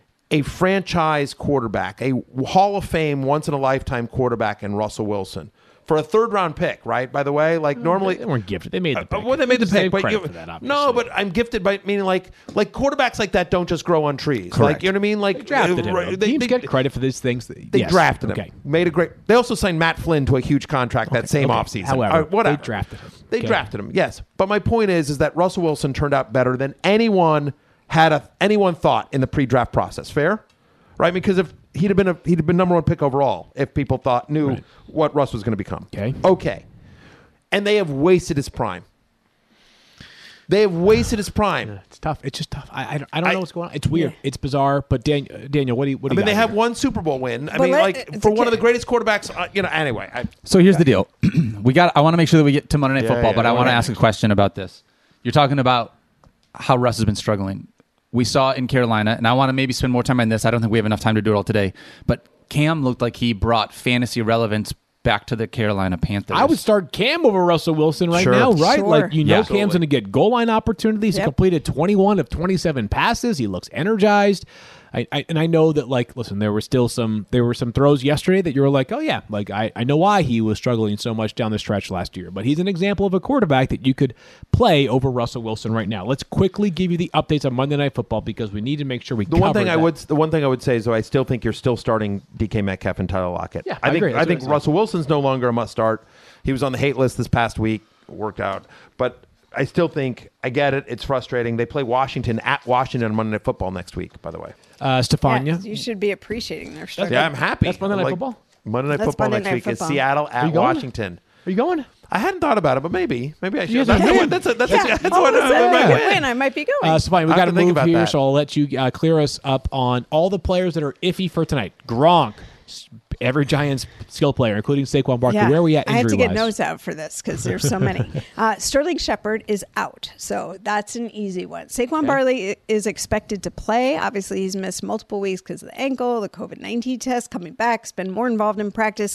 a franchise quarterback, a Hall of Fame, once in a lifetime quarterback in Russell Wilson for a third round pick. Right? By the way, like normally they weren't gifted. They made the uh, pick. well, they made the Save pick, but credit you, for that, obviously. no, but I'm gifted by meaning like like quarterbacks like that don't just grow on trees. Correct. Like you know what I mean? Like They drafted him. uh, though. they- Teams they- get credit for these things. That, They yes. drafted him. Okay. Made a great. They also signed Matt Flynn to a huge contract that same okay. offseason. However, All right, whatever. they drafted him. They Okay. drafted him. Yes, but my point is, is that Russell Wilson turned out better than anyone had a anyone thought in the pre-draft process. Fair, right? Because if he'd have been a he'd have been number one pick overall if people thought knew Right. what Russ was going to become. Okay. Okay. And they have wasted his prime. They have wasted his prime. It's tough. It's just tough. I I don't, I don't I- know what's going on. It's weird. It's bizarre. But Dan, uh, Daniel, what do you what I do mean, you they got have here? one Super Bowl win. I But mean, let- like it's for one of the okay. greatest quarterbacks. Uh, you know. Anyway, I, So here's the deal. we got. I want to make sure that we get to Monday Night Yeah, Football, yeah, but I want to alright. ask a question about this. You're talking about how Russ has been struggling. We saw it in Carolina, and I want to maybe spend more time on this. I don't think we have enough time to do it all today. But Cam looked like he brought fantasy relevance back to the Carolina Panthers. I would start Cam over Russell Wilson right Sure. now, right? Sure. Like, you know, Yeah. Cam's Absolutely. going to get goal line opportunities. He Yep. completed twenty-one of twenty-seven passes. He looks energized. I, I and I know that, like, listen, there were still some there were some throws yesterday that you were like, oh yeah, like I, I know why he was struggling so much down the stretch last year. But he's an example of a quarterback that you could play over Russell Wilson right now. Let's quickly give you the updates on Monday Night Football because we need to make sure we The one cover thing I that. would the one thing I would say is though I still think you're still starting D K Metcalf and Tyler Lockett. Yeah, I I think agree. That's I think what I said. Russell Wilson's no longer a must start. He was on the hate list this past week, worked out. But I still think I get it. It's frustrating. They play Washington at Washington on Monday Night Football next week, by the way. uh, Stefania. Yeah, you should be appreciating their struggle. Yeah, I'm happy. That's Monday Night Like, Football? Monday Night That's Football Monday next Night week is Football. Seattle you at going? Washington. Are you going? I hadn't thought about it, but maybe maybe I should. guys That's, are a- good. that's, a, that's, Yeah, a, that's all what of a sudden I I might could win. win. I might be going. Uh, so fine, we I got have to to think move about here, that. so I'll let you uh, clear us up on all the players that are iffy for tonight. Gronk, s- every Giants skill player, including Saquon Barkley. Where are we at I have to get injury-wise? nose out for this because there's so many. uh, Sterling Shepard is out, so that's an easy one. Saquon Barkley i- is expected to play. Obviously, he's missed multiple weeks because of the ankle, the COVID nineteen test, coming back, has been more involved in practice.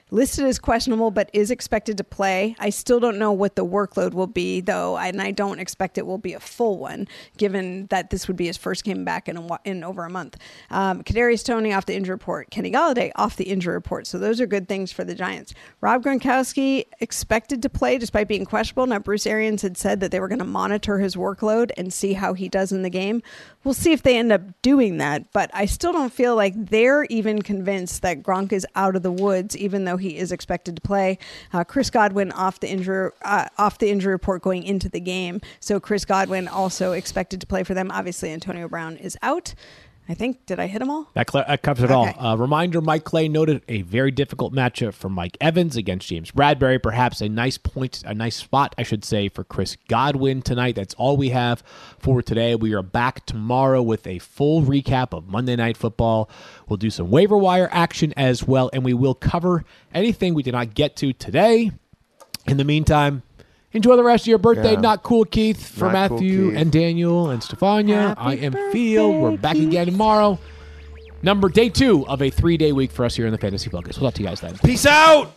listed as questionable, but is expected to play. I still don't know what the workload will be, though, and I don't expect it will be a full one, given that this would be his first game back in a, in over a month. Um, Kadarius Toney off the injury report. Kenny Golladay off the injury report. So those are good things for the Giants. Rob Gronkowski expected to play despite being questionable. Now, Bruce Arians had said that they were going to monitor his workload and see how he does in the game. We'll see if they end up doing that, but I still don't feel like they're even convinced that Gronk is out of the woods, even though he is expected to play. Uh, Chris Godwin off the injury uh, off the injury report going into the game, so Chris Godwin also expected to play for them. Obviously, Antonio Brown is out. I think, did I hit them all? That, cl- that covers it Okay. all. Uh, reminder, Mike Clay noted a very difficult matchup for Mike Evans against James Bradbury. Perhaps a nice point, a nice spot, I should say, for Chris Godwin tonight. That's all we have for today. We are back tomorrow with a full recap of Monday Night Football. We'll do some waiver wire action as well, and we will cover anything we did not get to today. In the meantime, enjoy the rest of your birthday. Yeah. Not cool, Keith, for Not cool, Matthew Keith. and Daniel and Stefania. Happy I am birthday, Theo. We're back Keith. again tomorrow. Number day two of a three-day week for us here in the Fantasy Focus. We'll talk to you guys then. Peace out.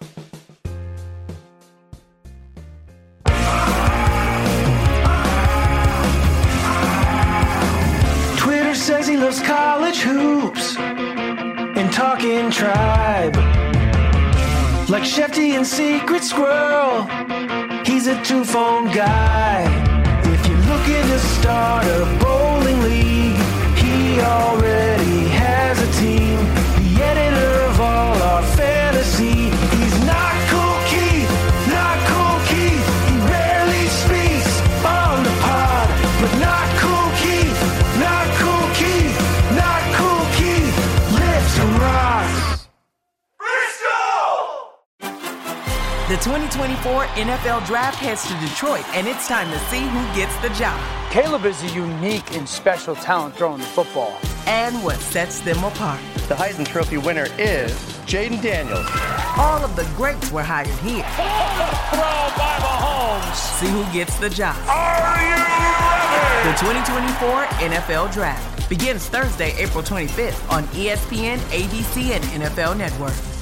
Twitter says he loves college hoops and talking tribe. Like Shefty and Secret Squirrel, he's a two-phone guy. If you're looking to start a bowling league, he already has a team. The editor of all our fantasy. He's not cool Keith, not cool Keith. He rarely speaks on the pod, but not cool Keith, not cool Keith, not cool Keith. Lift some rocks. The twenty twenty-four N F L Draft heads to Detroit, and it's time to see who gets the job Caleb is a unique and special talent throwing the football. and what sets them apart. The Heisman Trophy winner is Jaden Daniels. All of the greats were hired here. Throw by Mahomes. See who gets the job. Are you ready? The twenty twenty-four N F L Draft begins Thursday, April twenty-fifth on E S P N, A B C, and N F L Network.